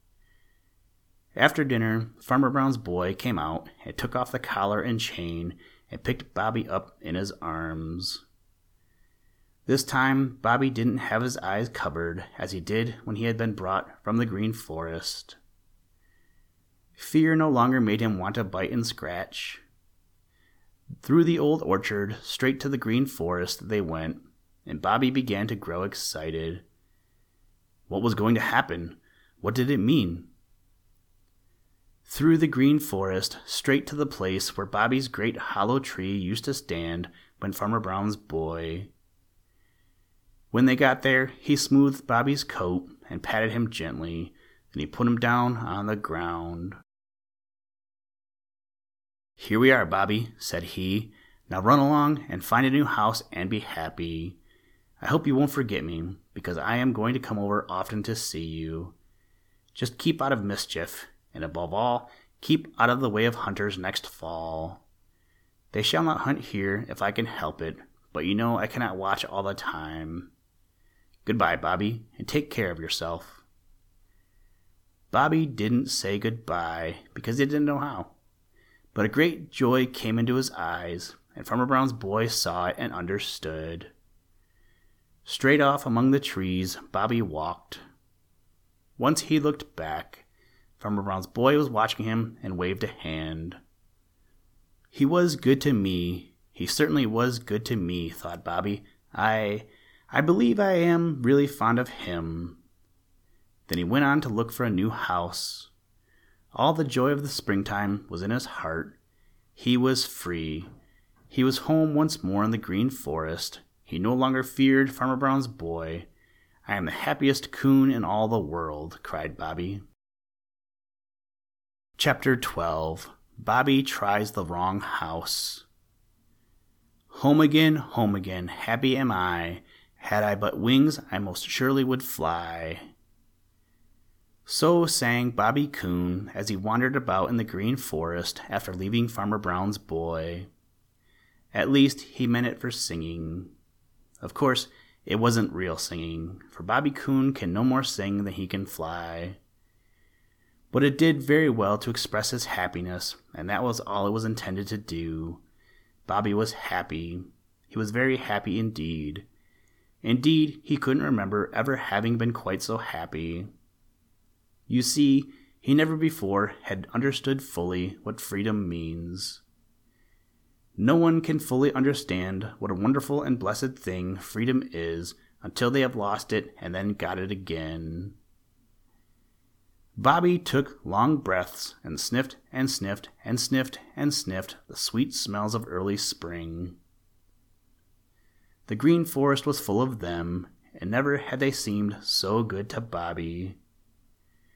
[SPEAKER 2] After dinner, Farmer Brown's boy came out and took off the collar and chain and picked Bobby up in his arms. This time, Bobby didn't have his eyes covered as he did when he had been brought from the green forest. Fear no longer made him want to bite and scratch. Through the old orchard, straight to the green forest they went, and Bobby began to grow excited. What was going to happen? What did it mean? Through the green forest, straight to the place where Bobby's great hollow tree used to stand went Farmer Brown's boy. When they got there, he smoothed Bobby's coat and patted him gently, then he put him down on the ground. "Here we are, Bobby," said he. "Now run along and find a new house and be happy. I hope you won't forget me, because I am going to come over often to see you. Just keep out of mischief, and above all, keep out of the way of hunters next fall. They shall not hunt here if I can help it, but you know I cannot watch all the time. Goodbye, Bobby, and take care of yourself." Bobby didn't say goodbye because he didn't know how. But a great joy came into his eyes, and Farmer Brown's boy saw it and understood. Straight off among the trees, Bobby walked. Once he looked back. Farmer Brown's boy was watching him and waved a hand. "He was good to me. He certainly was good to me," thought Bobby. I, I believe I am really fond of him." Then he went on to look for a new house. All the joy of the springtime was in his heart. He was free. He was home once more in the green forest. He no longer feared Farmer Brown's boy. "I am the happiest coon in all the world," cried Bobby. Chapter twelve. Bobby Tries the Wrong House. "Home again, home again, happy am I. Had I but wings, I most surely would fly." So sang Bobby Coon as he wandered about in the green forest after leaving Farmer Brown's boy. At least he meant it for singing. Of course, it wasn't real singing, for Bobby Coon can no more sing than he can fly. But it did very well to express his happiness, and that was all it was intended to do. Bobby was happy. He was very happy indeed. Indeed, he couldn't remember ever having been quite so happy. You see, he never before had understood fully what freedom means. No one can fully understand what a wonderful and blessed thing freedom is until they have lost it and then got it again. Bobby took long breaths and sniffed and sniffed and sniffed and sniffed the sweet smells of early spring. The green forest was full of them, and never had they seemed so good to Bobby.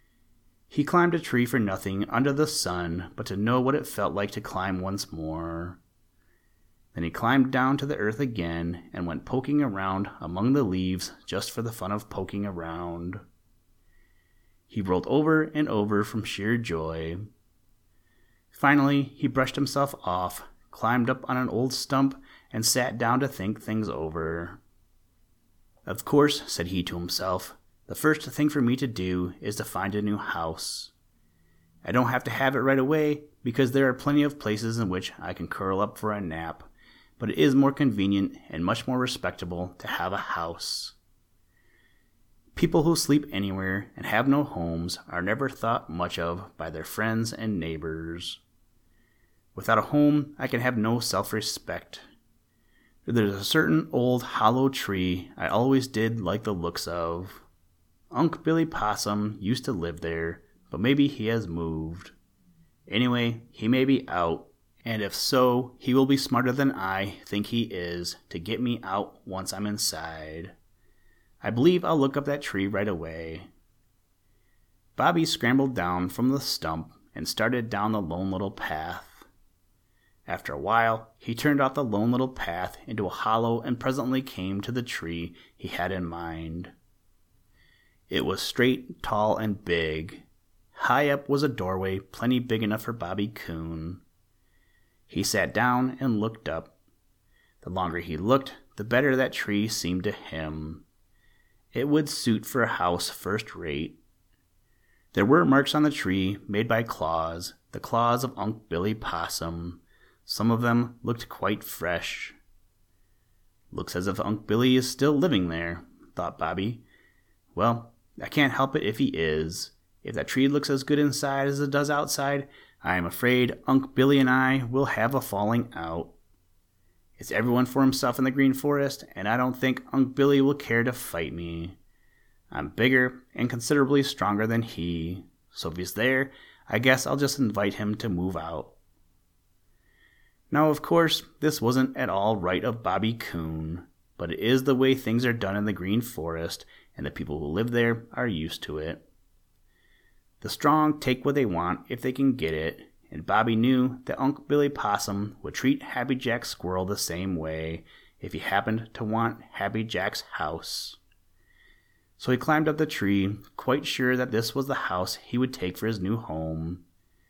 [SPEAKER 2] He climbed a tree for nothing under the sun but to know what it felt like to climb once more. Then he climbed down to the earth again and went poking around among the leaves just for the fun of poking around. He rolled over and over from sheer joy. Finally, he brushed himself off, climbed up on an old stump, and sat down to think things over. Of course, said he to himself, the first thing for me to do is to find a new house. I don't have to have it right away because there are plenty of places in which I can curl up for a nap, but it is more convenient and much more respectable to have a house. People who sleep anywhere and have no homes are never thought much of by their friends and neighbors. Without a home, I can have no self-respect. There's a certain old hollow tree I always did like the looks of. Unc' Billy Possum used to live there, but maybe he has moved. Anyway, he may be out, and if so, he will be smarter than I think he is to get me out once I'm inside. I believe I'll look up that tree right away. Bobby scrambled down from the stump and started down the lone little path. After a while, he turned off the lone little path into a hollow and presently came to the tree he had in mind. It was straight, tall, and big. High up was a doorway plenty big enough for Bobby Coon. He sat down and looked up. The longer he looked, the better that tree seemed to him. It would suit for a house first rate. There were marks on the tree made by claws, the claws of Unc' Billy Possum. Some of them looked quite fresh. Looks as if Unc' Billy is still living there, thought Bobby. Well, I can't help it if he is. If that tree looks as good inside as it does outside, I am afraid Unc' Billy and I will have a falling out. It's everyone for himself in the Green Forest, and I don't think Unc' Billy will care to fight me. I'm bigger and considerably stronger than he, so if he's there, I guess I'll just invite him to move out. Now, of course, this wasn't at all right of Bobby Coon, but it is the way things are done in the Green Forest, and the people who live there are used to it. The strong take what they want if they can get it, and Bobby knew that Unc' Billy Possum would treat Happy Jack Squirrel the same way if he happened to want Happy Jack's house. So he climbed up the tree, quite sure that this was the house he would take for his new home.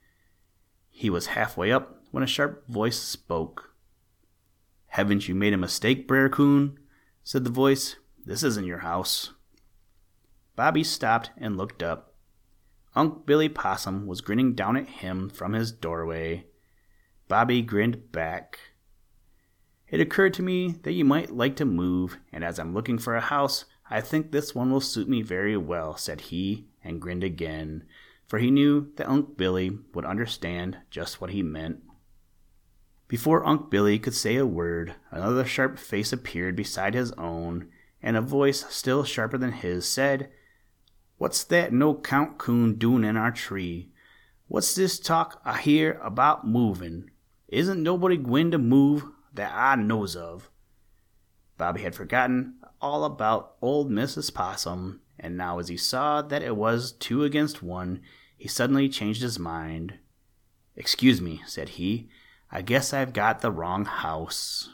[SPEAKER 2] He was halfway up when a sharp voice spoke. "Haven't you made a mistake, Brer Coon?" said the voice. "This isn't your house." Bobby stopped and looked up. Unc' Billy Possum was grinning down at him from his doorway. Bobby grinned back. "It occurred to me that you might like to move, and as I'm looking for a house, I think this one will suit me very well," said he, and grinned again, for he knew that Unc' Billy would understand just what he meant. Before Unc' Billy could say a word, another sharp face appeared beside his own, and a voice still sharper than his said, "What's that no-count coon doin' in our tree? What's this talk I hear about movin'? Isn't nobody gwine to move that I knows of?" Bobby had forgotten all about old Missus Possum, and now as he saw that it was two against one, he suddenly changed his mind. "Excuse me," said he, "I guess I've got the wrong house."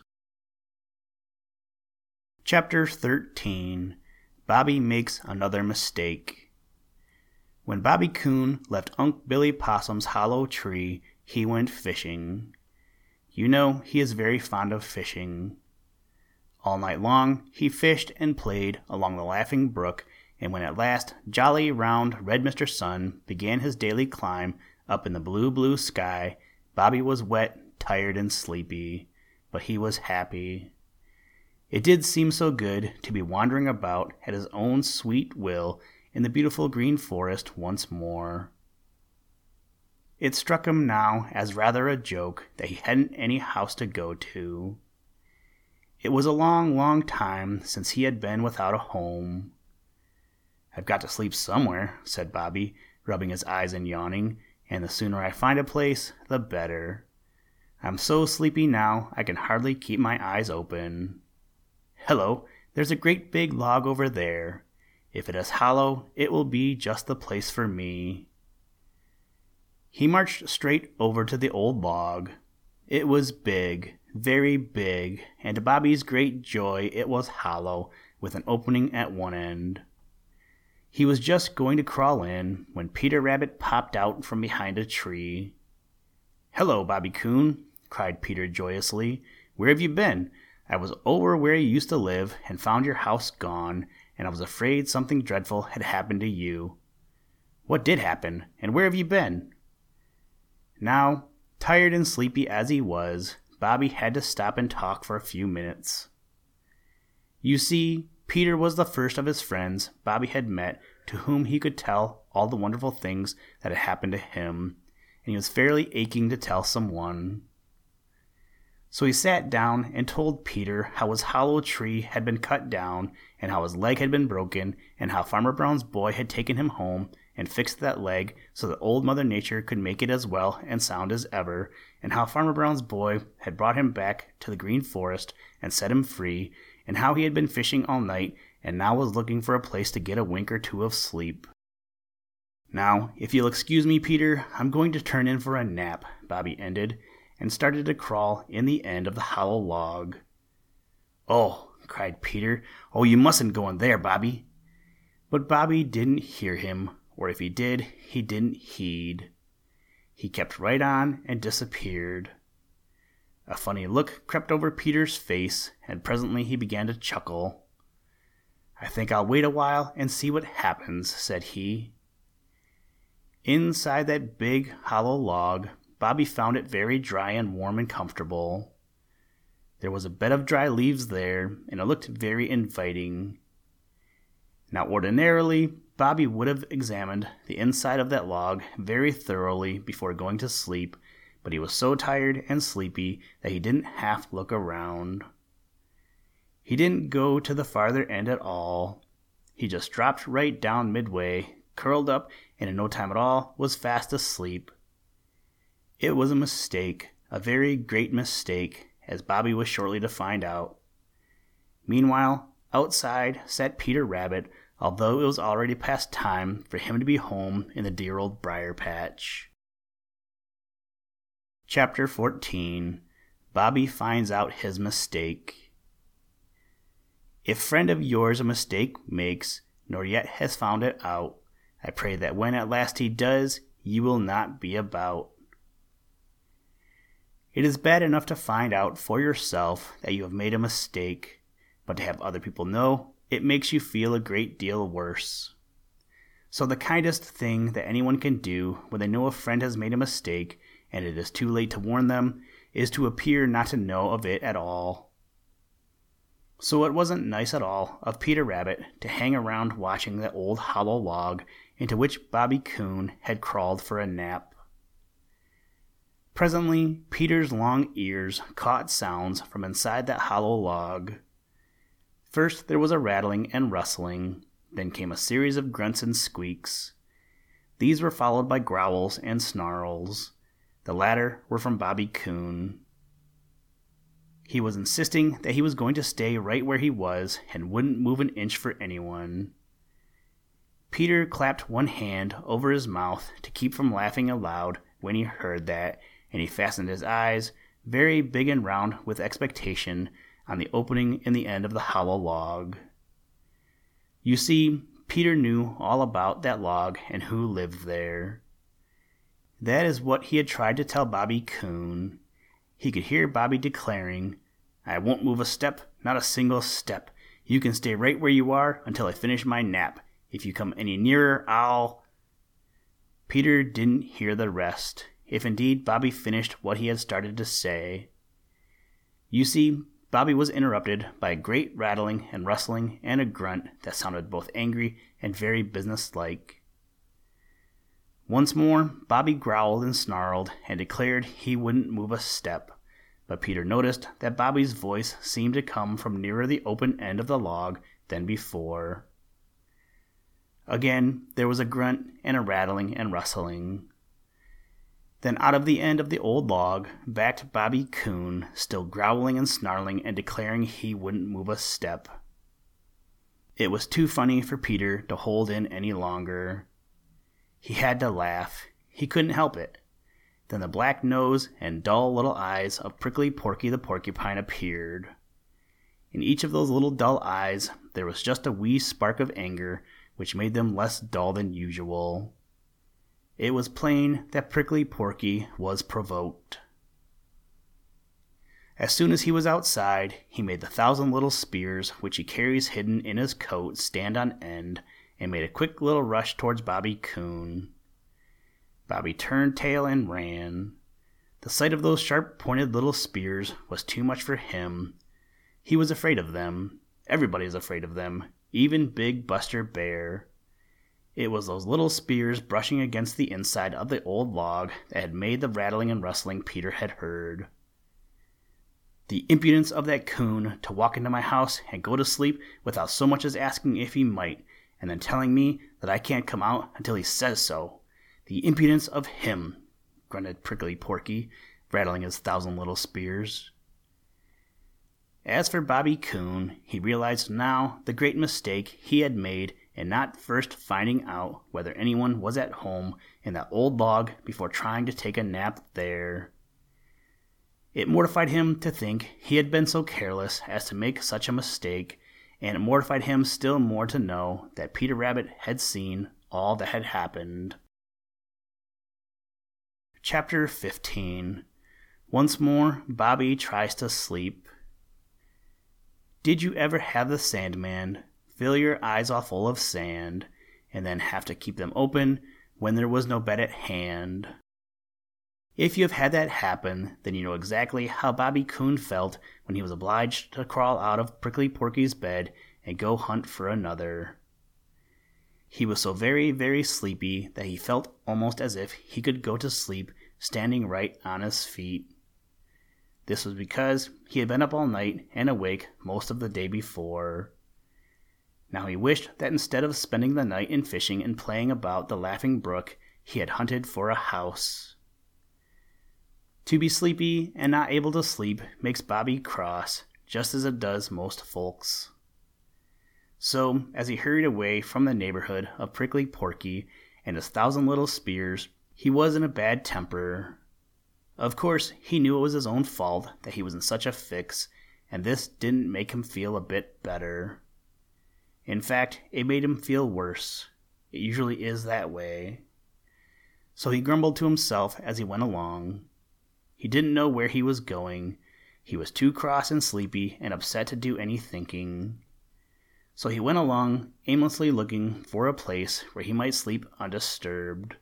[SPEAKER 2] Chapter thirteen. Bobby Makes Another Mistake. When Bobby Coon left Unc' Billy Possum's hollow tree, he went fishing. You know he is very fond of fishing. All night long he fished and played along the Laughing Brook, and when at last jolly, round, red Mister Sun began his daily climb up in the blue, blue sky, Bobby was wet, tired, and sleepy, but he was happy. It did seem so good to be wandering about at his own sweet will in the beautiful Green Forest once more. It struck him now as rather a joke that he hadn't any house to go to. It was a long, long time since he had been without a home. "I've got to sleep somewhere," said Bobby, rubbing his eyes and yawning, "and the sooner I find a place, the better. I'm so sleepy now I can hardly keep my eyes open. Hello, there's a great big log over there. If it is hollow, it will be just the place for me." He marched straight over to the old log. It was big, very big, and to Bobby's great joy it was hollow, with an opening at one end. He was just going to crawl in when Peter Rabbit popped out from behind a tree. "Hello, Bobby Coon," cried Peter joyously. "Where have you been? I was over where you used to live and found your house gone, and I was afraid something dreadful had happened to you." "What did happen, and where have you been?" Now, tired and sleepy as he was, Bobby had to stop and talk for a few minutes. You see, Peter was the first of his friends Bobby had met to whom he could tell all the wonderful things that had happened to him, and he was fairly aching to tell someone. So he sat down and told Peter how his hollow tree had been cut down, and how his leg had been broken, and how Farmer Brown's boy had taken him home and fixed that leg so that old Mother Nature could make it as well and sound as ever, and how Farmer Brown's boy had brought him back to the Green Forest and set him free, and how he had been fishing all night and now was looking for a place to get a wink or two of sleep. "Now, if you'll excuse me, Peter, I'm going to turn in for a nap," Bobby ended, and started to crawl in the end of the hollow log. "Oh," cried Peter, "oh, you mustn't go in there, Bobby." But Bobby didn't hear him, or if he did, he didn't heed. He kept right on and disappeared. A funny look crept over Peter's face, and presently he began to chuckle. "I think I'll wait a while and see what happens," said he. Inside that big hollow log, Bobby found it very dry and warm and comfortable. There was a bed of dry leaves there, and it looked very inviting. Now, ordinarily, Bobby would have examined the inside of that log very thoroughly before going to sleep, but he was so tired and sleepy that he didn't half look around. He didn't go to the farther end at all. He just dropped right down midway, curled up, and in no time at all was fast asleep. It was a mistake, a very great mistake, as Bobby was shortly to find out. Meanwhile, outside sat Peter Rabbit, although it was already past time for him to be home in the dear old briar patch. Chapter fourteen. Bobby Finds Out His Mistake. If friend of yours a mistake makes, nor yet has found it out, I pray that when at last he does, ye will not be about. It is bad enough to find out for yourself that you have made a mistake, but to have other people know, it makes you feel a great deal worse. So the kindest thing that anyone can do when they know a friend has made a mistake, and it is too late to warn them, is to appear not to know of it at all. So it wasn't nice at all of Peter Rabbit to hang around watching that old hollow log into which Bobby Coon had crawled for a nap. Presently, Peter's long ears caught sounds from inside that hollow log. First there was a rattling and rustling, then came a series of grunts and squeaks. These were followed by growls and snarls. The latter were from Bobby Coon. He was insisting that he was going to stay right where he was and wouldn't move an inch for anyone. Peter clapped one hand over his mouth to keep from laughing aloud when he heard that, and he fastened his eyes, very big and round with expectation, on the opening in the end of the hollow log. You see, Peter knew all about that log and who lived there. That is what he had tried to tell Bobby Coon. He could hear Bobby declaring, "I won't move a step, not a single step. You can stay right where you are until I finish my nap. If you come any nearer, I'll—" Peter didn't hear the rest, if indeed Bobby finished what he had started to say. You see, Bobby was interrupted by a great rattling and rustling and a grunt that sounded both angry and very businesslike. Once more, Bobby growled and snarled and declared he wouldn't move a step, but Peter noticed that Bobby's voice seemed to come from nearer the open end of the log than before. Again, there was a grunt and a rattling and rustling. Then out of the end of the old log backed Bobby Coon, still growling and snarling and declaring he wouldn't move a step. It was too funny for Peter to hold in any longer. He had to laugh. He couldn't help it. Then the black nose and dull little eyes of Prickly Porky the Porcupine appeared. In each of those little dull eyes there was just a wee spark of anger, which made them less dull than usual. It was plain that Prickly Porky was provoked. As soon as he was outside, he made the thousand little spears which he carries hidden in his coat stand on end, and made a quick little rush towards Bobby Coon. Bobby turned tail and ran. The sight of those sharp-pointed little spears was too much for him. He was afraid of them. Everybody is afraid of them, even Big Buster Bear. It was those little spears brushing against the inside of the old log that had made the rattling and rustling Peter had heard. The impudence of that coon to walk into my house and go to sleep without so much as asking if he might, and then telling me that I can't come out until he says so. The impudence of him, grunted Prickly Porky, rattling his thousand little spears. As for Bobby Coon, he realized now the great mistake he had made in not first finding out whether anyone was at home in that old log before trying to take a nap there. It mortified him to think he had been so careless as to make such a mistake, and it mortified him still more to know that Peter Rabbit had seen all that had happened. Chapter fifteen. Once more, Bobby tries to sleep. Did you ever have the Sandman fill your eyes all full of sand, and then have to keep them open when there was no bed at hand? If you have had that happen, then you know exactly how Bobby Coon felt when he was obliged to crawl out of Prickly Porky's bed and go hunt for another. He was so very, very sleepy that he felt almost as if he could go to sleep standing right on his feet. This was because he had been up all night and awake most of the day before. Now he wished that instead of spending the night in fishing and playing about the Laughing Brook, he had hunted for a house. To be sleepy and not able to sleep makes Bobby cross, just as it does most folks. So, as he hurried away from the neighborhood of Prickly Porky and his thousand little spears, he was in a bad temper. Of course, he knew it was his own fault that he was in such a fix, and this didn't make him feel a bit better. In fact, it made him feel worse. It usually is that way. So he grumbled to himself as he went along. He didn't know where he was going. He was too cross and sleepy and upset to do any thinking. So he went along, aimlessly looking for a place where he might sleep undisturbed.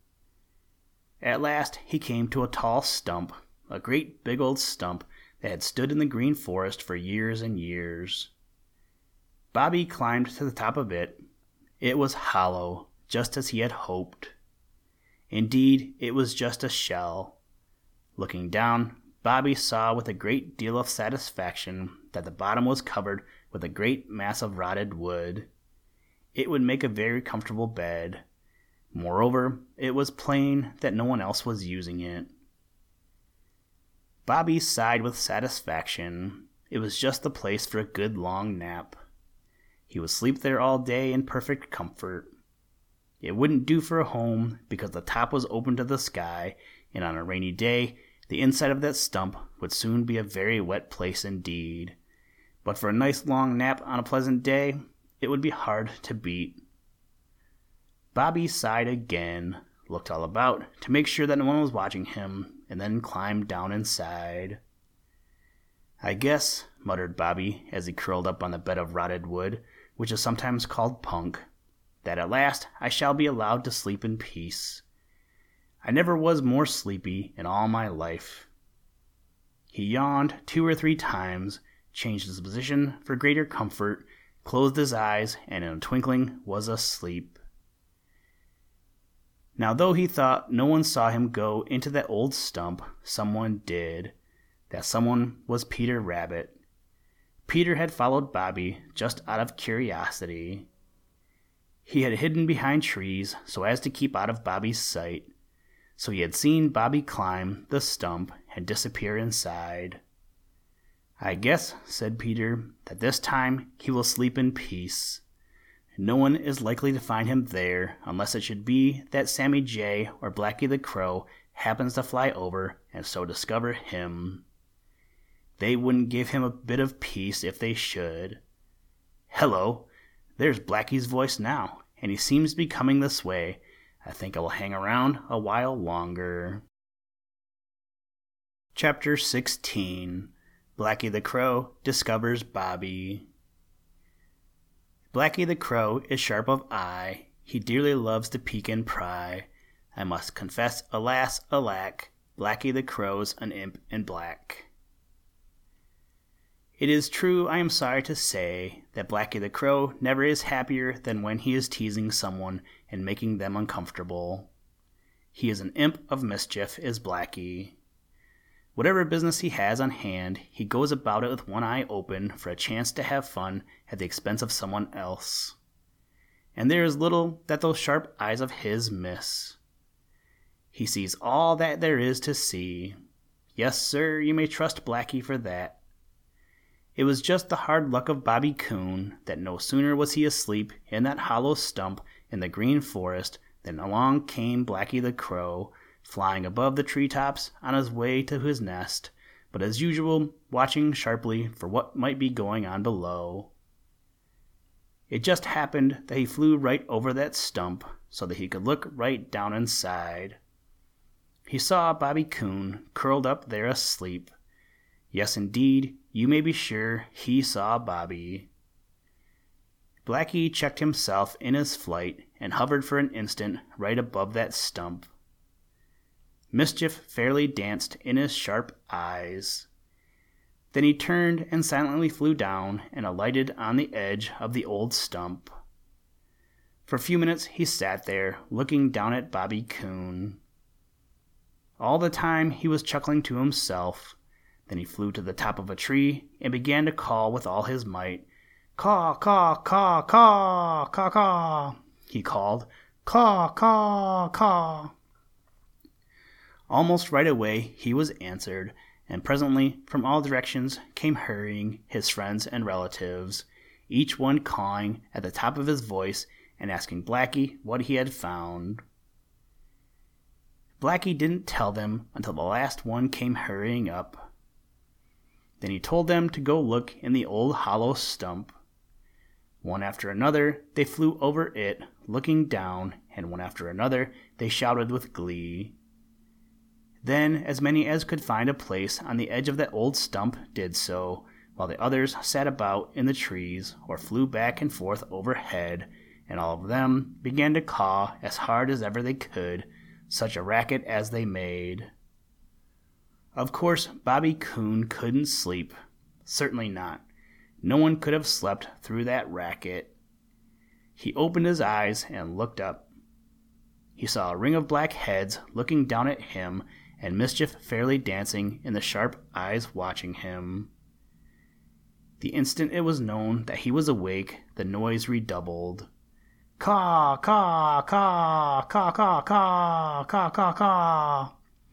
[SPEAKER 2] At last he came to a tall stump, a great big old stump that had stood in the Green Forest for years and years. Bobby climbed to the top of it. It was hollow, just as he had hoped. Indeed, it was just a shell. Looking down, Bobby saw with a great deal of satisfaction that the bottom was covered with a great mass of rotted wood. It would make a very comfortable bed. Moreover, it was plain that no one else was using it. Bobby sighed with satisfaction. It was just the place for a good long nap. He would sleep there all day in perfect comfort. It wouldn't do for a home because the top was open to the sky, and on a rainy day, the inside of that stump would soon be a very wet place indeed. But for a nice long nap on a pleasant day, it would be hard to beat. Bobby sighed again, looked all about to make sure that no one was watching him, and then climbed down inside. I guess, muttered Bobby as he curled up on the bed of rotted wood, which is sometimes called punk, that at last I shall be allowed to sleep in peace. I never was more sleepy in all my life. He yawned two or three times, changed his position for greater comfort, closed his eyes, and in a twinkling was asleep. Now, though he thought no one saw him go into that old stump, someone did. That someone was Peter Rabbit. Peter had followed Bobby just out of curiosity. He had hidden behind trees so as to keep out of Bobby's sight. So he had seen Bobby climb the stump and disappear inside. I guess, said Peter, that this time he will sleep in peace. No one is likely to find him there unless it should be that Sammy Jay or Blacky the Crow happens to fly over and so discover him. They wouldn't give him a bit of peace if they should. Hello, there's Blackie's voice now, and he seems to be coming this way. I think I will hang around a while longer. Chapter sixteen. Blackie the Crow discovers Bobby. Blackie the Crow is sharp of eye. He dearly loves to peek and pry. I must confess, alas, alack, Blackie the Crow's an imp in black. It is true, I am sorry to say, that Blackie the Crow never is happier than when he is teasing someone and making them uncomfortable. He is an imp of mischief, is Blackie. Whatever business he has on hand, he goes about it with one eye open for a chance to have fun at the expense of someone else. And there is little that those sharp eyes of his miss. He sees all that there is to see. Yes, sir, you may trust Blackie for that. It was just the hard luck of Bobby Coon that no sooner was he asleep in that hollow stump in the Green Forest than along came Blackie the Crow, flying above the treetops on his way to his nest, but as usual, watching sharply for what might be going on below. It just happened that he flew right over that stump so that he could look right down inside. He saw Bobby Coon curled up there asleep. Yes, indeed, you may be sure he saw Bobby. Blackie checked himself in his flight and hovered for an instant right above that stump. Mischief fairly danced in his sharp eyes. Then he turned and silently flew down and alighted on the edge of the old stump. For a few minutes he sat there, looking down at Bobby Coon. All the time he was chuckling to himself. Then he flew to the top of a tree and began to call with all his might. "Caw, caw, caw, caw, caw, caw," he called. "Caw, caw, caw." Almost right away he was answered, and presently from all directions came hurrying his friends and relatives, each one cawing at the top of his voice and asking Blackie what he had found. Blackie didn't tell them until the last one came hurrying up. Then he told them to go look in the old hollow stump. One after another they flew over it, looking down, and one after another they shouted with glee. Then as many as could find a place on the edge of that old stump did so, while the others sat about in the trees or flew back and forth overhead, and all of them began to caw as hard as ever they could, such a racket as they made. Of course, Bobby Coon couldn't sleep. Certainly not. No one could have slept through that racket. He opened his eyes and looked up. He saw a ring of black heads looking down at him, and mischief fairly dancing in the sharp eyes watching him. The instant it was known that he was awake, the noise redoubled. Caw, caw, caw, caw, caw, caw, caw, caw, caw.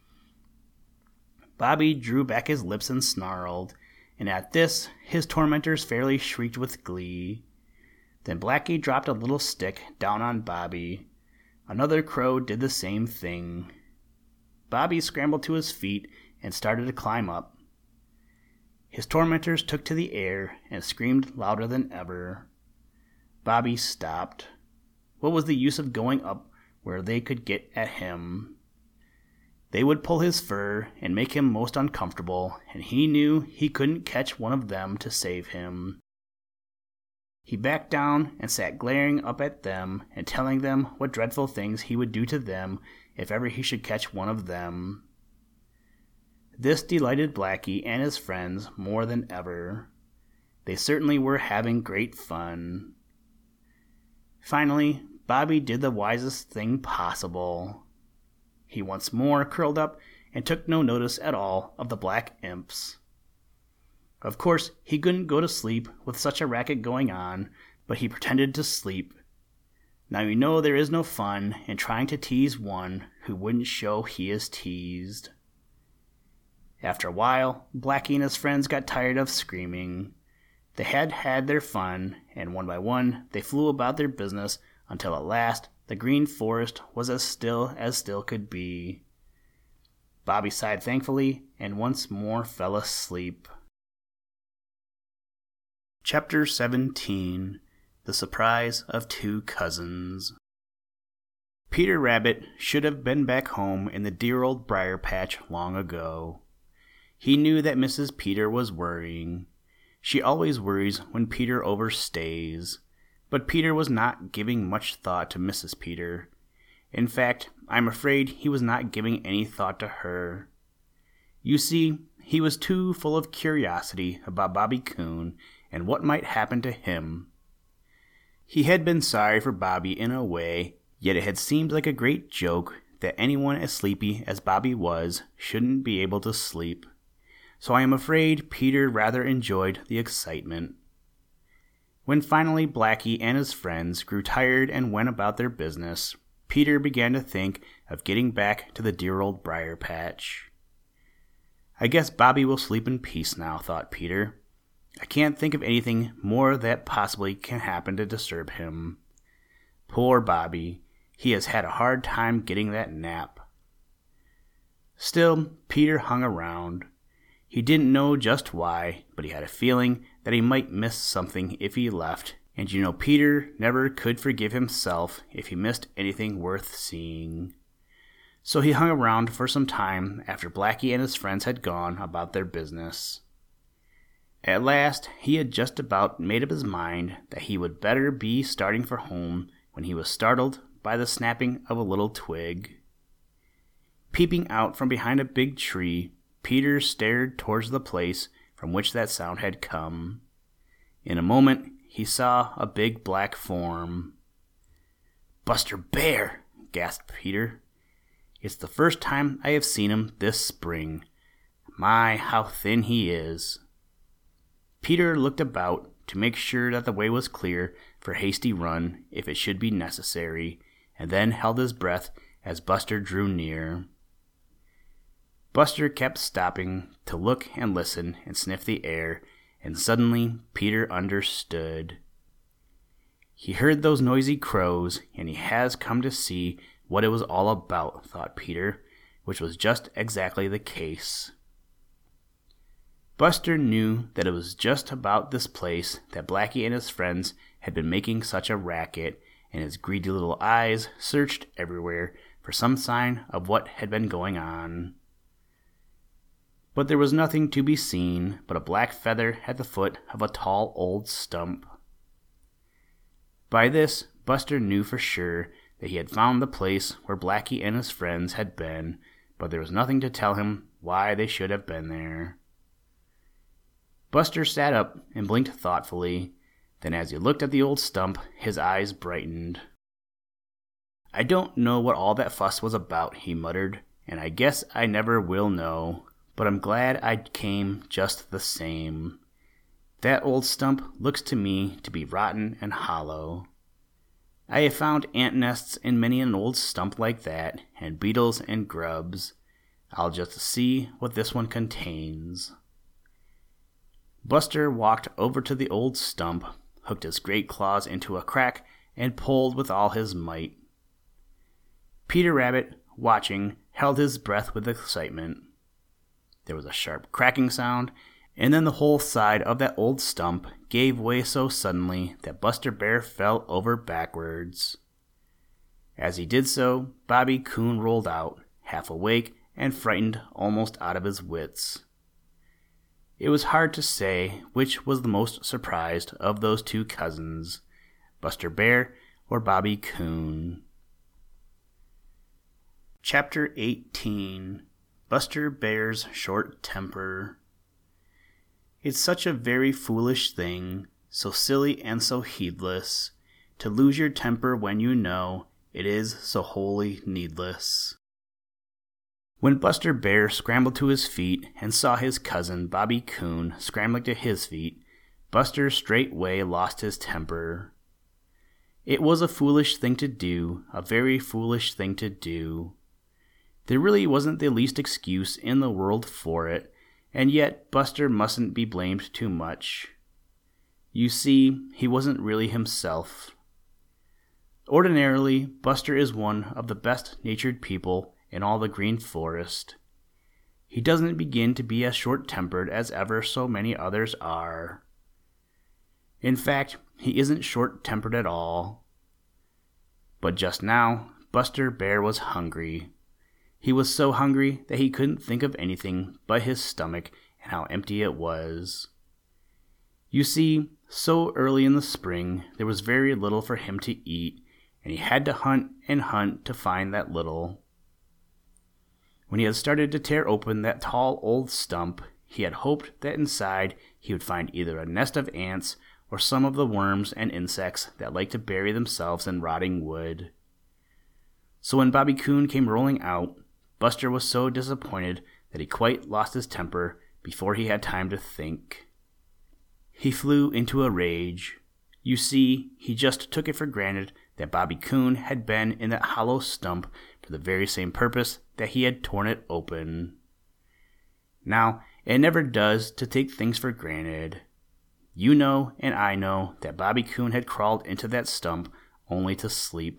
[SPEAKER 2] Bobby drew back his lips and snarled, and at this his tormentors fairly shrieked with glee. Then Blackie dropped a little stick down on Bobby. Another crow did the same thing. Bobby scrambled to his feet and started to climb up. His tormentors took to the air and screamed louder than ever. Bobby stopped. What was the use of going up where they could get at him? They would pull his fur and make him most uncomfortable, and he knew he couldn't catch one of them to save him. He backed down and sat glaring up at them and telling them what dreadful things he would do to them if ever he should catch one of them. This delighted Blackie and his friends more than ever. They certainly were having great fun. Finally, Bobby did the wisest thing possible. He once more curled up and took no notice at all of the black imps. Of course, he couldn't go to sleep with such a racket going on, but he pretended to sleep. Now you know there is no fun in trying to tease one who wouldn't show he is teased. After a while, Blackie and his friends got tired of screaming. They had had their fun, and one by one they flew about their business until at last the Green Forest was as still as still could be. Bobby sighed thankfully and once more fell asleep. Chapter seventeen. The Surprise of Two Cousins. Peter Rabbit should have been back home in the dear old briar patch long ago. He knew that Missus Peter was worrying. She always worries when Peter overstays. But Peter was not giving much thought to Missus Peter. In fact, I'm afraid he was not giving any thought to her. You see, he was too full of curiosity about Bobby Coon and what might happen to him. He had been sorry for Bobby in a way, yet it had seemed like a great joke that anyone as sleepy as Bobby was shouldn't be able to sleep. So I am afraid Peter rather enjoyed the excitement. When finally Blackie and his friends grew tired and went about their business, Peter began to think of getting back to the dear old briar patch. I guess Bobby will sleep in peace now, thought Peter. I can't think of anything more that possibly can happen to disturb him. Poor Bobby, he has had a hard time getting that nap. Still, Peter hung around. He didn't know just why, but he had a feeling that he might miss something if he left, and you know Peter never could forgive himself if he missed anything worth seeing. So he hung around for some time after Blackie and his friends had gone about their business. At last, he had just about made up his mind that he would better be starting for home when he was startled by the snapping of a little twig. Peeping out from behind a big tree, Peter stared towards the place from which that sound had come. In a moment, he saw a big black form. "Buster Bear!" gasped Peter. "It's the first time I have seen him this spring. My, how thin he is." Peter looked about to make sure that the way was clear for a hasty run if it should be necessary, and then held his breath as Buster drew near. Buster kept stopping to look and listen and sniff the air, and suddenly Peter understood. He heard those noisy crows, and he has come to see what it was all about, thought Peter, which was just exactly the case. Buster knew that it was just about this place that Blackie and his friends had been making such a racket, and his greedy little eyes searched everywhere for some sign of what had been going on. But there was nothing to be seen but a black feather at the foot of a tall old stump. By this, Buster knew for sure that he had found the place where Blackie and his friends had been, but there was nothing to tell him why they should have been there. Buster sat up and blinked thoughtfully. Then as he looked at the old stump, his eyes brightened. "I don't know what all that fuss was about," he muttered, "and I guess I never will know. But I'm glad I came just the same. That old stump looks to me to be rotten and hollow. I have found ant nests in many an old stump like that, and beetles and grubs. I'll just see what this one contains." Buster walked over to the old stump, hooked his great claws into a crack, and pulled with all his might. Peter Rabbit, watching, held his breath with excitement. There was a sharp cracking sound, and then the whole side of that old stump gave way so suddenly that Buster Bear fell over backwards. As he did so, Bobby Coon rolled out, half awake and frightened almost out of his wits. It was hard to say which was the most surprised of those two cousins, Buster Bear or Bobby Coon. Chapter eighteen. Buster Bear's Short Temper. It's such a very foolish thing, so silly and so heedless, to lose your temper when you know it is so wholly needless. When Buster Bear scrambled to his feet and saw his cousin Bobby Coon scrambling to his feet, Buster straightway lost his temper. It was a foolish thing to do, a very foolish thing to do. There really wasn't the least excuse in the world for it, and yet Buster mustn't be blamed too much. You see, he wasn't really himself. Ordinarily, Buster is one of the best-natured people in all the Green Forest. he doesn't begin to be as short-tempered as ever so many others are. In fact, he isn't short-tempered at all. But just now, Buster Bear was hungry. He was so hungry that he couldn't think of anything but his stomach and how empty it was. You see, so early in the spring, there was very little for him to eat, and he had to hunt and hunt to find that little. When he had started to tear open that tall old stump, he had hoped that inside he would find either a nest of ants or some of the worms and insects that like to bury themselves in rotting wood. So when Bobby Coon came rolling out, Buster was so disappointed that he quite lost his temper before he had time to think. He flew into a rage. You see, he just took it for granted that Bobby Coon had been in that hollow stump for the very same purpose that he had torn it open. Now, it never does to take things for granted. You know and I know that Bobby Coon had crawled into that stump only to sleep.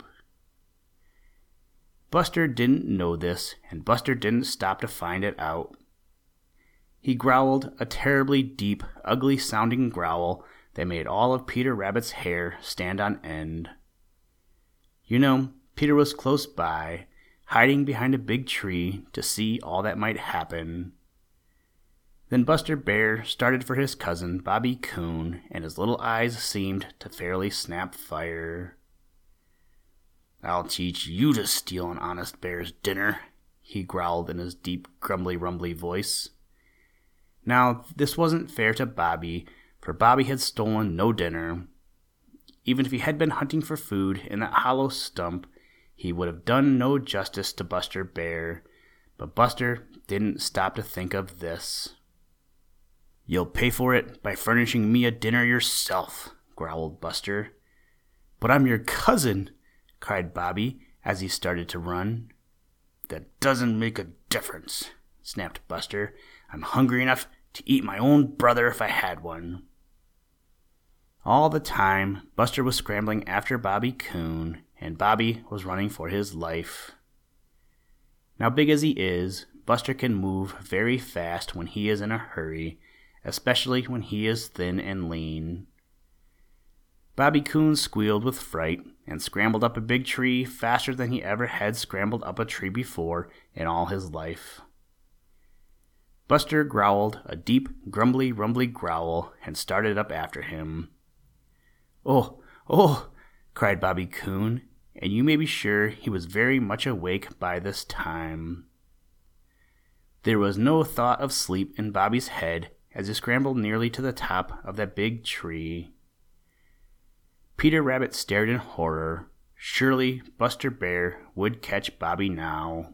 [SPEAKER 2] Buster didn't know this, and Buster didn't stop to find it out. He growled a terribly deep, ugly-sounding growl that made all of Peter Rabbit's hair stand on end. You know, Peter was close by, hiding behind a big tree to see all that might happen. Then Buster Bear started for his cousin, Bobby Coon, and his little eyes seemed to fairly snap fire. "I'll teach you to steal an honest bear's dinner," he growled in his deep, grumbly-rumbly voice. Now, this wasn't fair to Bobby, for Bobby had stolen no dinner. Even if he had been hunting for food in that hollow stump, he would have done no justice to Buster Bear, but Buster didn't stop to think of this. "You'll pay for it by furnishing me a dinner yourself," growled Buster. "But I'm your cousin," cried Bobby as he started to run. "That doesn't make a difference," snapped Buster. "I'm hungry enough to eat my own brother if I had one." All the time, Buster was scrambling after Bobby Coon, and Bobby was running for his life. Now, big as he is, Buster can move very fast when he is in a hurry, especially when he is thin and lean. Bobby Coon squealed with fright and scrambled up a big tree faster than he ever had scrambled up a tree before in all his life. Buster growled a deep, grumbly, rumbly growl and started up after him. "Oh, oh!" cried Bobby Coon, and you may be sure he was very much awake by this time. There was no thought of sleep in Bobby's head as he scrambled nearly to the top of that big tree. Peter Rabbit stared in horror. Surely Buster Bear would catch Bobby now.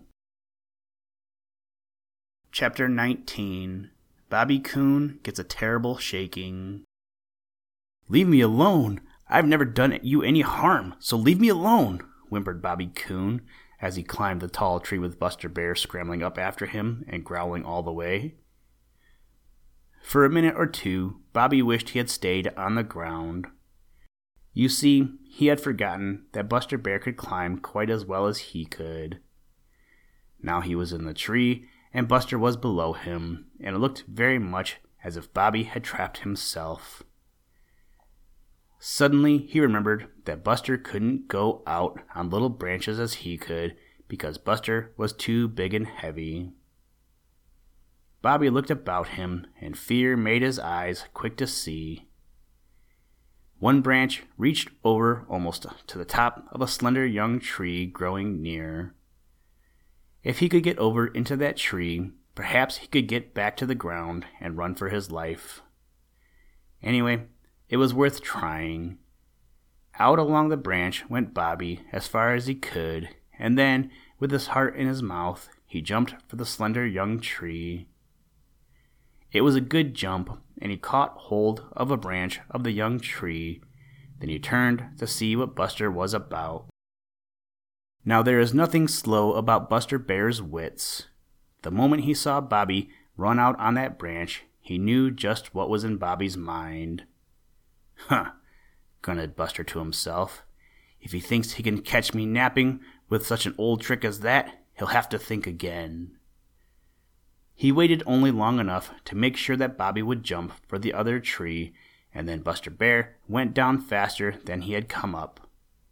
[SPEAKER 2] Chapter nineteen. Bobby Coon Gets a Terrible Shaking. "Leave me alone! I've never done you any harm, so leave me alone!" whimpered Bobby Coon as he climbed the tall tree with Buster Bear scrambling up after him and growling all the way. For a minute or two, Bobby wished he had stayed on the ground. You see, he had forgotten that Buster Bear could climb quite as well as he could. Now he was in the tree, and Buster was below him, and it looked very much as if Bobby had trapped himself. Suddenly, he remembered that Buster couldn't go out on little branches as he could because Buster was too big and heavy. Bobby looked about him, and fear made his eyes quick to see. One branch reached over almost to the top of a slender young tree growing near. If he could get over into that tree, perhaps he could get back to the ground and run for his life. Anyway, it was worth trying. Out along the branch went Bobby as far as he could, and then, with his heart in his mouth, he jumped for the slender young tree. It was a good jump, and he caught hold of a branch of the young tree. Then he turned to see what Buster was about. Now there is nothing slow about Buster Bear's wits. The moment he saw Bobby run out on that branch, he knew just what was in Bobby's mind. "Huh," grunted Buster to himself. "If he thinks he can catch me napping with such an old trick as that, he'll have to think again." He waited only long enough to make sure that Bobby would jump for the other tree, and then Buster Bear went down faster than he had come up.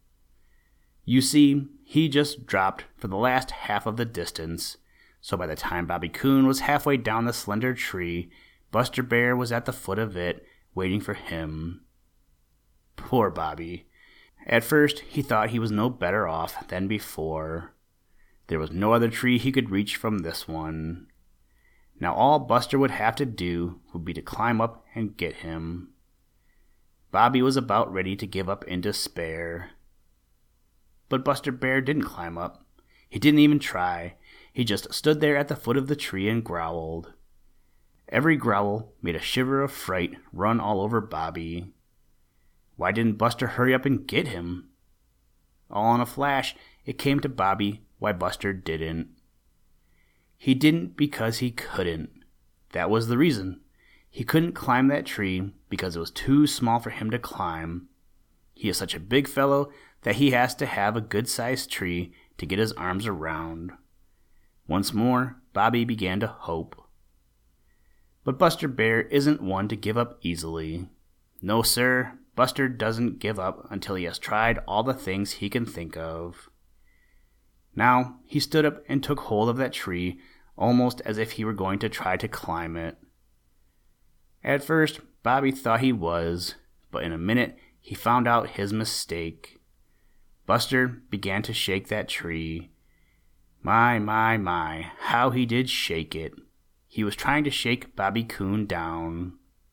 [SPEAKER 2] You see, he just dropped for the last half of the distance, so by the time Bobby Coon was halfway down the slender tree, Buster Bear was at the foot of it, waiting for him. Poor Bobby. At first, he thought he was no better off than before. There was no other tree he could reach from this one. Now all Buster would have to do would be to climb up and get him. Bobby was about ready to give up in despair. But Buster Bear didn't climb up. He didn't even try. He just stood there at the foot of the tree and growled. Every growl made a shiver of fright run all over Bobby. Why didn't Buster hurry up and get him? All in a flash, it came to Bobby why Buster didn't. He didn't because he couldn't. That was the reason. He couldn't climb that tree because it was too small for him to climb. He is such a big fellow that he has to have a good-sized tree to get his arms around. Once more, Bobby began to hope. But Buster Bear isn't one to give up easily. No, sir, Buster doesn't give up until he has tried all the things he can think of. Now, he stood up and took hold of that tree, almost as if he were going to try to climb it. At first, Bobby thought he was, but in a minute, he found out his mistake. Buster began to shake that tree. My, my, my, how he did shake it. He was trying to shake Bobby Coon down.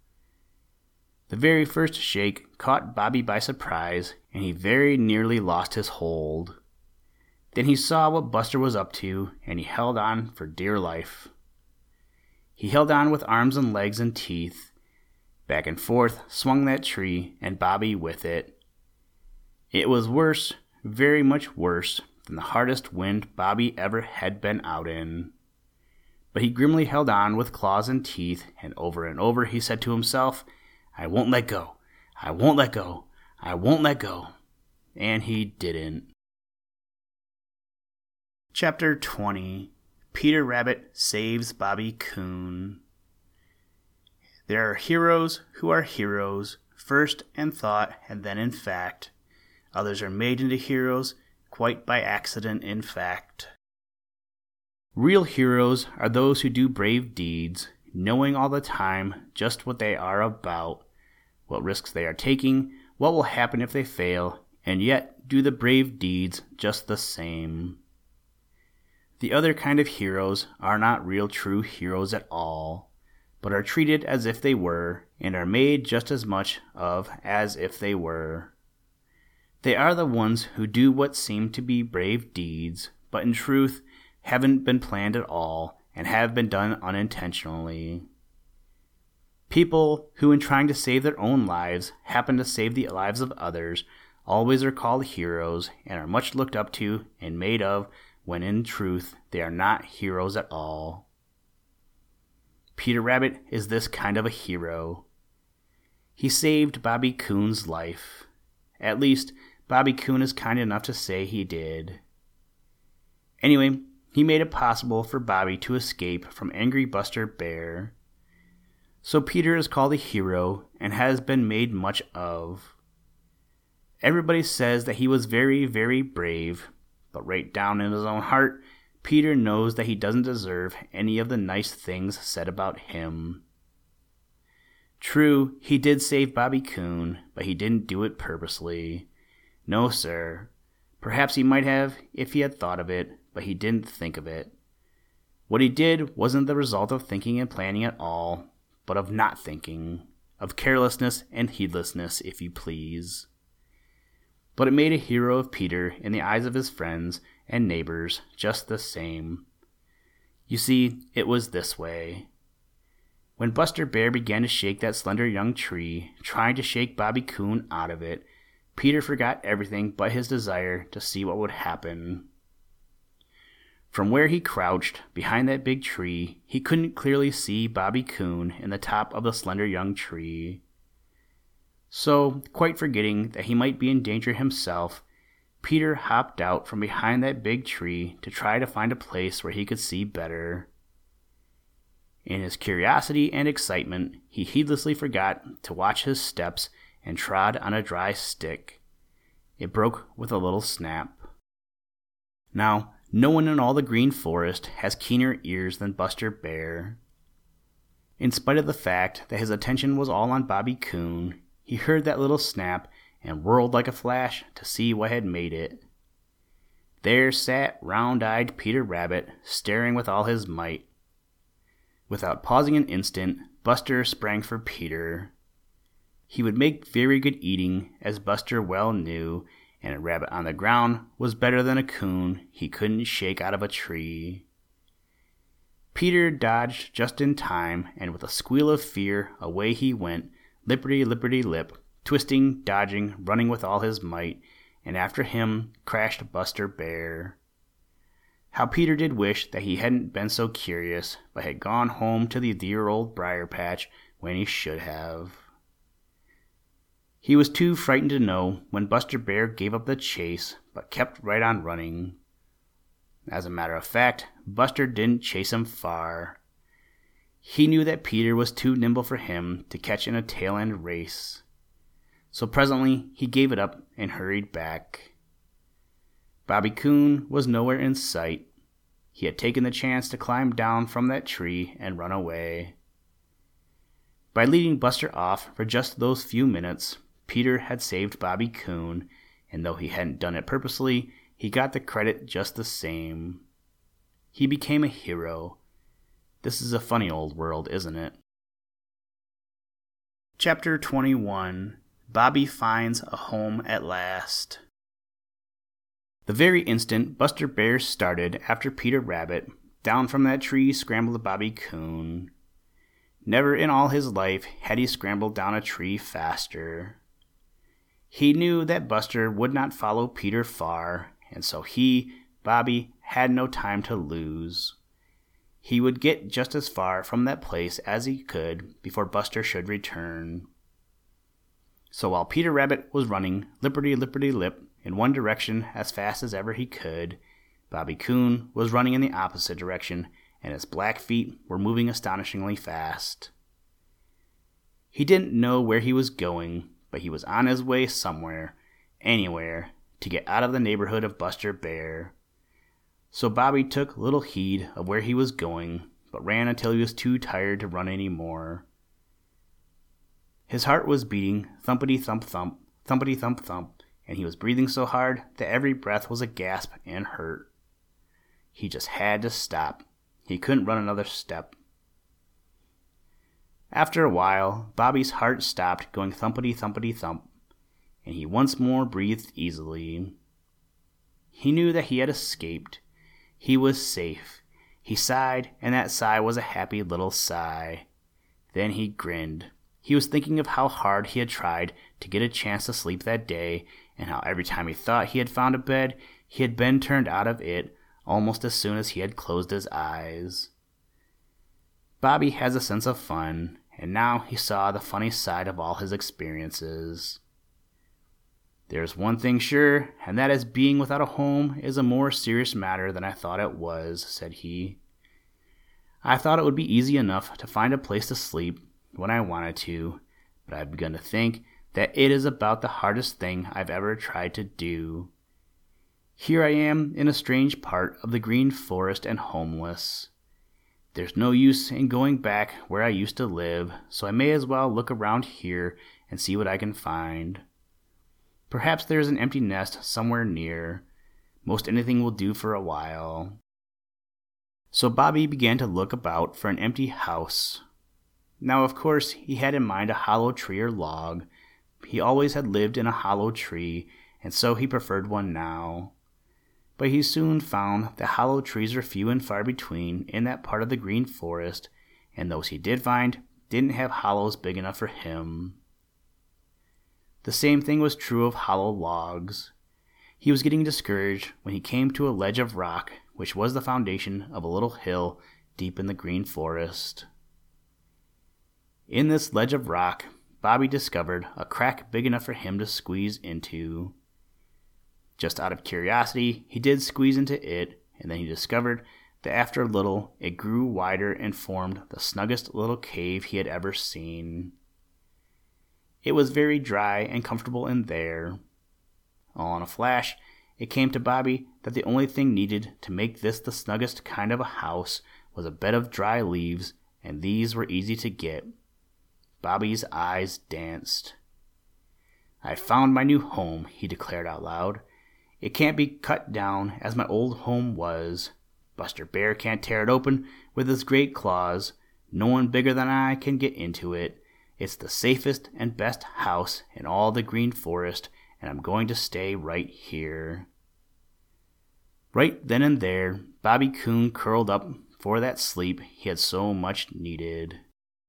[SPEAKER 2] The very first shake caught Bobby by surprise, and he very nearly lost his hold. Then he saw what Buster was up to, and he held on for dear life. He held on with arms and legs and teeth. Back and forth swung that tree, and Bobby with it. It was worse, very much worse, than the hardest wind Bobby ever had been out in. But he grimly held on with claws and teeth, and over and over he said to himself, I won't let go, I won't let go, I won't let go. And he didn't. Chapter twenty. Peter Rabbit Saves Bobby Coon. There are heroes who are heroes, first in thought and then in fact. Others are made into heroes, quite by accident in fact. Real heroes are those who do brave deeds, knowing all the time just what they are about, what risks they are taking, what will happen if they fail, and yet do the brave deeds just the same. The other kind of heroes are not real true heroes at all, but are treated as if they were, and are made just as much of as if they were. They are the ones who do what seem to be brave deeds, but in truth haven't been planned at all, and have been done unintentionally. People who, in trying to save their own lives, happen to save the lives of others, always are called heroes, and are much looked up to and made of, when in truth they are not heroes at all. Peter Rabbit is this kind of a hero. He saved Bobby Coon's life. At least, Bobby Coon is kind enough to say he did. Anyway, he made it possible for Bobby to escape from angry Buster Bear. So Peter is called a hero and has been made much of. Everybody says that he was very, very brave, but right down in his own heart, Peter knows that he doesn't deserve any of the nice things said about him. True, he did save Bobby Coon, but he didn't do it purposely. No, sir. Perhaps he might have if he had thought of it, but he didn't think of it. What he did wasn't the result of thinking and planning at all, but of not thinking, of carelessness and heedlessness, if you please. But it made a hero of Peter in the eyes of his friends and neighbors just the same. You see, it was this way. When Buster Bear began to shake that slender young tree, trying to shake Bobby Coon out of it, Peter forgot everything but his desire to see what would happen. From where he crouched, behind that big tree, he couldn't clearly see Bobby Coon in the top of the slender young tree. So, quite forgetting that he might be in danger himself, Peter hopped out from behind that big tree to try to find a place where he could see better. In his curiosity and excitement, he heedlessly forgot to watch his steps and trod on a dry stick. It broke with a little snap. Now, no one in all the Green Forest has keener ears than Buster Bear. In spite of the fact that his attention was all on Bobby Coon, he heard that little snap and whirled like a flash to see what had made it. There sat round-eyed Peter Rabbit, staring with all his might. Without pausing an instant, Buster sprang for Peter. He would make very good eating, as Buster well knew, and a rabbit on the ground was better than a coon he couldn't shake out of a tree. Peter dodged just in time, and with a squeal of fear, away he went, lipperty-lipperty-lip, twisting, dodging, running with all his might, and after him crashed Buster Bear. How Peter did wish that he hadn't been so curious, but had gone home to the dear old briar patch when he should have. He was too frightened to know when Buster Bear gave up the chase, but kept right on running. As a matter of fact, Buster didn't chase him far. He knew that Peter was too nimble for him to catch in a tail-end race. So presently he gave it up and hurried back. Bobby Coon was nowhere in sight. He had taken the chance to climb down from that tree and run away. By leading Buster off for just those few minutes, Peter had saved Bobby Coon, and though he hadn't done it purposely, he got the credit just the same. He became a hero. This is a funny old world, isn't it? Chapter twenty-one. Bobby Finds a Home at Last. The very instant Buster Bear started after Peter Rabbit, down from that tree scrambled Bobby Coon. Never in all his life had he scrambled down a tree faster. He knew that Buster would not follow Peter far, and so he, Bobby, had no time to lose. He would get just as far from that place as he could before Buster should return. So while Peter Rabbit was running lipperty-lipperty-lip in one direction as fast as ever he could, Bobby Coon was running in the opposite direction, and his black feet were moving astonishingly fast. He didn't know where he was going, but he was on his way somewhere, anywhere, to get out of the neighborhood of Buster Bear. So Bobby took little heed of where he was going, but ran until he was too tired to run any more. His heart was beating thumpity-thump-thump, thumpity-thump-thump, and he was breathing so hard that every breath was a gasp and hurt. He just had to stop. He couldn't run another step. After a while, Bobby's heart stopped going thumpity-thumpity-thump, and he once more breathed easily. He knew that he had escaped. He was safe. He sighed, and that sigh was a happy little sigh. Then he grinned. He was thinking of how hard he had tried to get a chance to sleep that day, and how every time he thought he had found a bed, he had been turned out of it almost as soon as he had closed his eyes. Bobby has a sense of fun, and now he saw the funny side of all his experiences. There's one thing sure, and that is being without a home is a more serious matter than I thought it was, said he. I thought it would be easy enough to find a place to sleep when I wanted to, but I've begun to think that it is about the hardest thing I've ever tried to do. Here I am in a strange part of the Green Forest and homeless. There's no use in going back where I used to live, so I may as well look around here and see what I can find. Perhaps there's an empty nest somewhere near. Most anything will do for a while. So Bobby began to look about for an empty house. Now, of course, he had in mind a hollow tree or log. He always had lived in a hollow tree, and so he preferred one now. But he soon found that hollow trees are few and far between in that part of the Green Forest, and those he did find didn't have hollows big enough for him. The same thing was true of hollow logs. He was getting discouraged when he came to a ledge of rock, which was the foundation of a little hill deep in the Green Forest. In this ledge of rock, Bobby discovered a crack big enough for him to squeeze into. Just out of curiosity, he did squeeze into it, and then he discovered that after a little it grew wider and formed the snuggest little cave he had ever seen. It was very dry and comfortable in there. All in a flash, it came to Bobby that the only thing needed to make this the snuggest kind of a house was a bed of dry leaves, and these were easy to get. Bobby's eyes danced. "I found my new home," he declared out loud. "It can't be cut down as my old home was. Buster Bear can't tear it open with his great claws. No one bigger than I can get into it. It's the safest and best house in all the Green Forest, and I'm going to stay right here." Right then and there, Bobby Coon curled up for that sleep he had so much needed.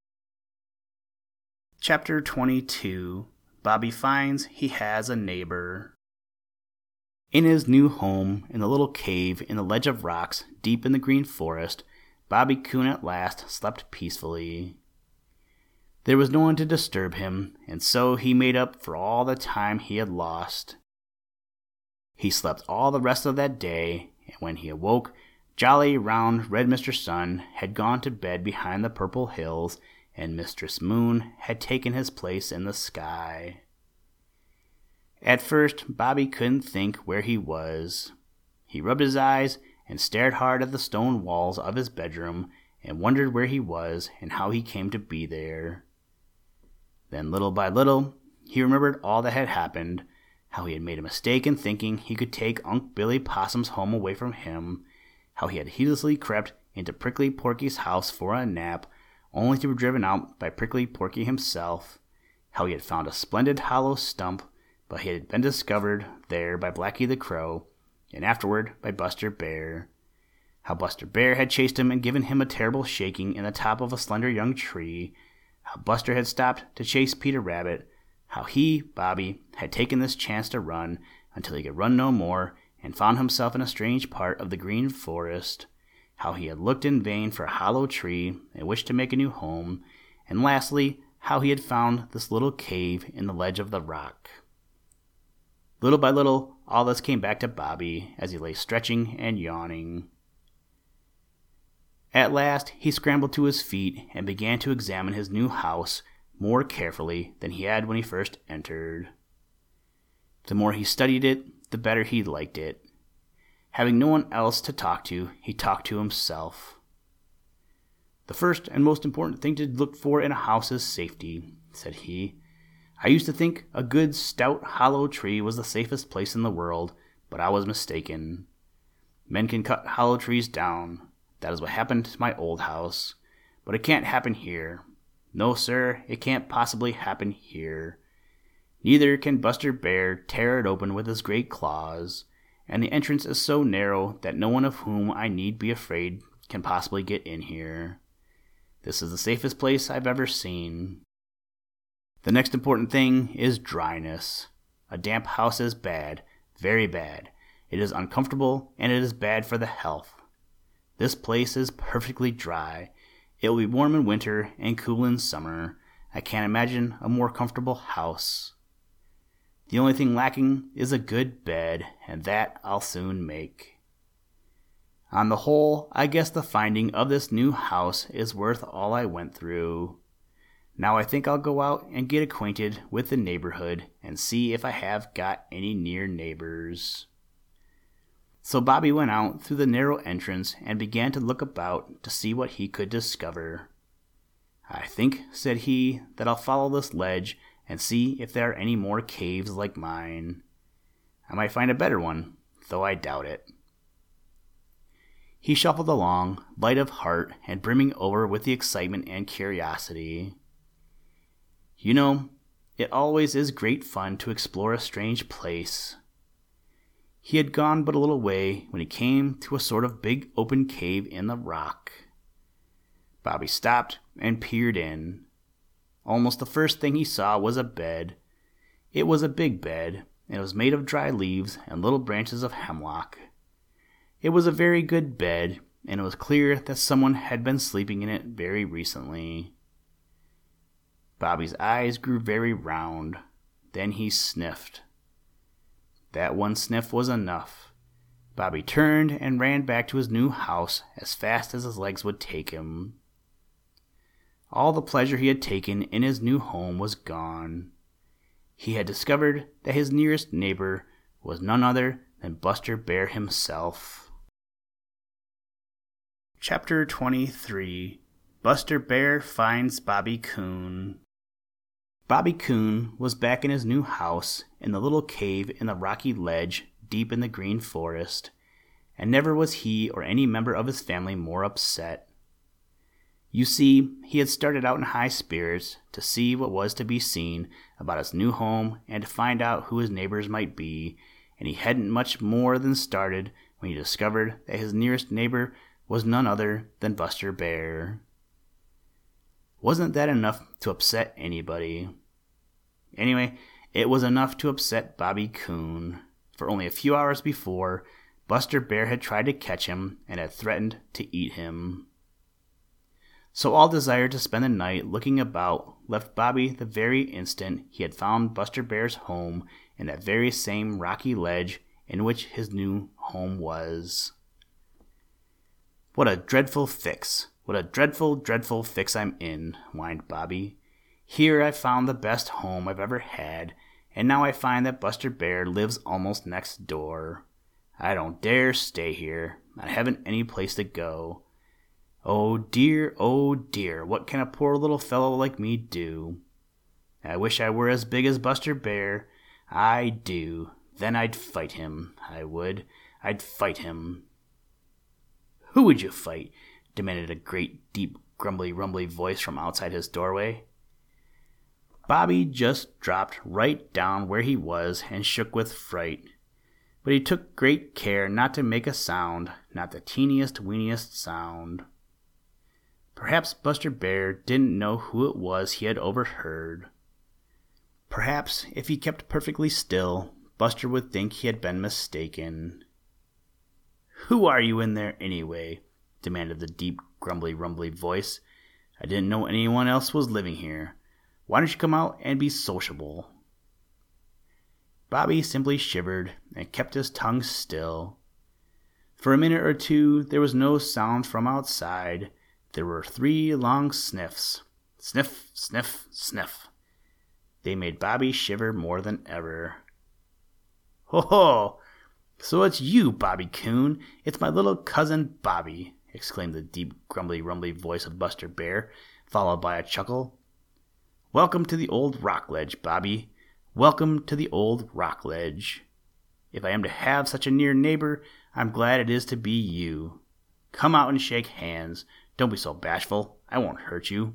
[SPEAKER 2] Chapter twenty-two. Bobby finds he has a neighbor. In his new home, in the little cave in the ledge of rocks deep in the Green Forest, Bobby Coon at last slept peacefully. There was no one to disturb him, and so he made up for all the time he had lost. He slept all the rest of that day, and when he awoke, jolly, round, red Mister Sun had gone to bed behind the purple hills, and Mistress Moon had taken his place in the sky. At first, Bobby couldn't think where he was. He rubbed his eyes and stared hard at the stone walls of his bedroom and wondered where he was and how he came to be there. Then, little by little, he remembered all that had happened, how he had made a mistake in thinking he could take Unc' Billy Possum's home away from him, how he had heedlessly crept into Prickly Porky's house for a nap, only to be driven out by Prickly Porky himself, how he had found a splendid hollow stump, but he had been discovered there by Blacky the Crow, and afterward by Buster Bear, how Buster Bear had chased him and given him a terrible shaking in the top of a slender young tree, how Buster had stopped to chase Peter Rabbit, how he, Bobby, had taken this chance to run until he could run no more and found himself in a strange part of the Green Forest, how he had looked in vain for a hollow tree and wished to make a new home, and lastly, how he had found this little cave in the ledge of the rock. Little by little, all this came back to Bobby as he lay stretching and yawning. At last, he scrambled to his feet and began to examine his new house more carefully than he had when he first entered. The more he studied it, the better he liked it. Having no one else to talk to, he talked to himself. "The first and most important thing to look for in a house is safety," said he. "I used to think a good, stout, hollow tree was the safest place in the world, but I was mistaken. Men can cut hollow trees down. That is what happened to my old house. But it can't happen here. No, sir, it can't possibly happen here. Neither can Buster Bear tear it open with his great claws, and the entrance is so narrow that no one of whom I need be afraid can possibly get in here. This is the safest place I've ever seen. The next important thing is dryness. A damp house is bad, very bad. It is uncomfortable, and it is bad for the health. This place is perfectly dry. It will be warm in winter and cool in summer. I can't imagine a more comfortable house. The only thing lacking is a good bed, and that I'll soon make. On the whole, I guess the finding of this new house is worth all I went through. Now I think I'll go out and get acquainted with the neighborhood and see if I have got any near neighbors." So Bobby went out through the narrow entrance and began to look about to see what he could discover. "I think," said he, "that I'll follow this ledge and see if there are any more caves like mine. I might find a better one, though I doubt it." He shuffled along, light of heart and brimming over with the excitement and curiosity. You know, it always is great fun to explore a strange place. He had gone but a little way when he came to a sort of big open cave in the rock. Bobby stopped and peered in. Almost the first thing he saw was a bed. It was a big bed, and it was made of dry leaves and little branches of hemlock. It was a very good bed, and it was clear that someone had been sleeping in it very recently. Bobby's eyes grew very round. Then he sniffed. That one sniff was enough. Bobby turned and ran back to his new house as fast as his legs would take him. All the pleasure he had taken in his new home was gone. He had discovered that his nearest neighbor was none other than Buster Bear himself. Chapter twenty-three. Buster Bear Finds Bobby Coon. Bobby Coon was back in his new house in the little cave in the rocky ledge deep in the green forest, and never was he or any member of his family more upset. You see, he had started out in high spirits to see what was to be seen about his new home and to find out who his neighbors might be, and he hadn't much more than started when he discovered that his nearest neighbor was none other than Buster Bear. Wasn't that enough to upset anybody? Anyway, it was enough to upset Bobby Coon. For only a few hours before, Buster Bear had tried to catch him and had threatened to eat him. So all desire to spend the night looking about left Bobby the very instant he had found Buster Bear's home in that very same rocky ledge in which his new home was. "What a dreadful fix! What a dreadful, dreadful fix I'm in," whined Bobby. "Here I found the best home I've ever had, and now I find that Buster Bear lives almost next door. I don't dare stay here. I haven't any place to go. Oh dear, oh dear, what can a poor little fellow like me do? I wish I were as big as Buster Bear. I do. Then I'd fight him. I would. I'd fight him." "Who would you fight?" demanded a great, deep, grumbly, rumbly voice from outside his doorway. Bobby just dropped right down where he was and shook with fright. But he took great care not to make a sound, not the teeniest, weeniest sound. Perhaps Buster Bear didn't know who it was he had overheard. Perhaps, if he kept perfectly still, Buster would think he had been mistaken. "Who are you in there, anyway?" demanded the deep, grumbly, rumbly voice. "I didn't know anyone else was living here. Why don't you come out and be sociable?" Bobby simply shivered and kept his tongue still. For a minute or two there was no sound from outside. There were three long sniffs. Sniff, sniff, sniff. They made Bobby shiver more than ever. "Ho ho! So it's you, Bobby Coon. It's my little cousin Bobby," exclaimed the deep, grumbly, rumbly voice of Buster Bear, followed by a chuckle. "Welcome to the old rock ledge, Bobby. Welcome to the old rock ledge. If I am to have such a near neighbor, I'm glad it is to be you. Come out and shake hands. Don't be so bashful. I won't hurt you."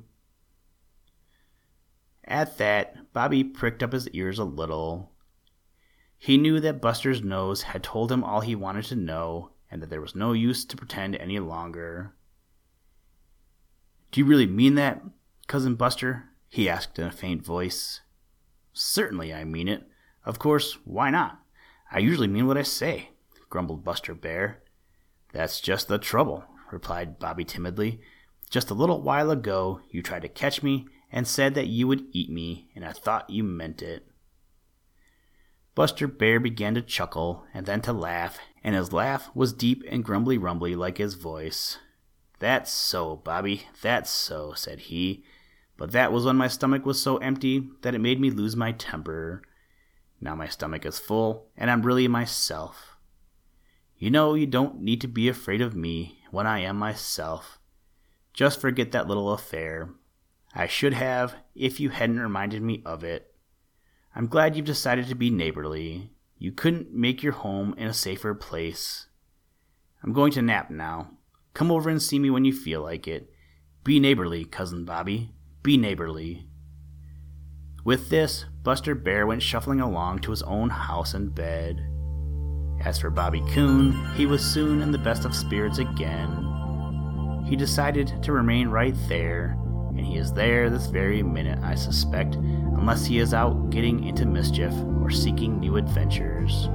[SPEAKER 2] At that, Bobby pricked up his ears a little. He knew that Buster's nose had told him all he wanted to know, and that there was no use to pretend any longer. "Do you really mean that, Cousin Buster?" he asked in a faint voice. "Certainly I mean it. Of course, why not? I usually mean what I say," grumbled Buster Bear. "That's just the trouble," replied Bobby timidly. "Just a little while ago you tried to catch me and said that you would eat me, and I thought you meant it." Buster Bear began to chuckle and then to laugh, and his laugh was deep and grumbly rumbly like his voice. "That's so, Bobby, that's so," said he. "But that was when my stomach was so empty that it made me lose my temper. Now my stomach is full, and I'm really myself. You know you don't need to be afraid of me when I am myself. Just forget that little affair. I should have if you hadn't reminded me of it. I'm glad you've decided to be neighborly. You couldn't make your home in a safer place. I'm going to nap now. Come over and see me when you feel like it. Be neighborly, Cousin Bobby. Be neighborly." With this, Buster Bear went shuffling along to his own house and bed. As for Bobby Coon, he was soon in the best of spirits again. He decided to remain right there, and he is there this very minute, I suspect, unless he is out getting into mischief or seeking new adventures.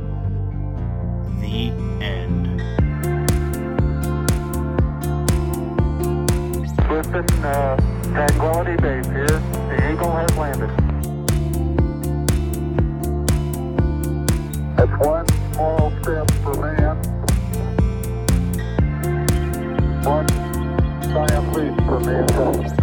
[SPEAKER 2] The end.
[SPEAKER 1] Listen, uh, Tranquility Base here. The Eagle has landed. That's one. small step for man, one giant leap for mankind.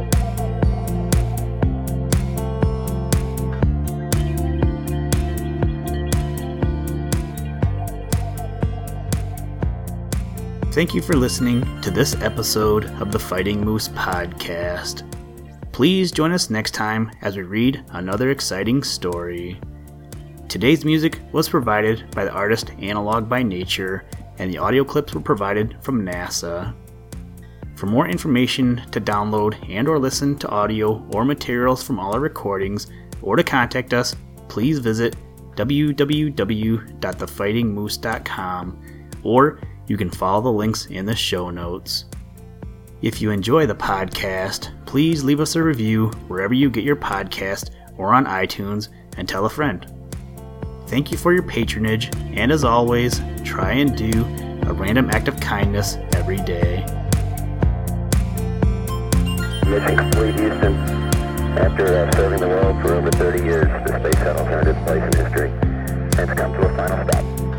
[SPEAKER 2] Thank you for listening to this episode of the Fighting Moose Podcast. Please join us next time as we read another exciting story. Today's music was provided by the artist Analog by Nature, and the audio clips were provided from NASA. For more information to download and or listen to audio or materials from all our recordings, or to contact us, please visit w w w dot the fighting moose dot com, or you can follow the links in the show notes. If you enjoy the podcast, please leave us a review wherever you get your podcast or on iTunes, and tell a friend. Thank you for your patronage, and as always, try and do a random act of kindness every day.
[SPEAKER 4] Mission complete, Houston. After uh, serving the world for over thirty years, the space shuttle turned its place in history and has come to a final stop.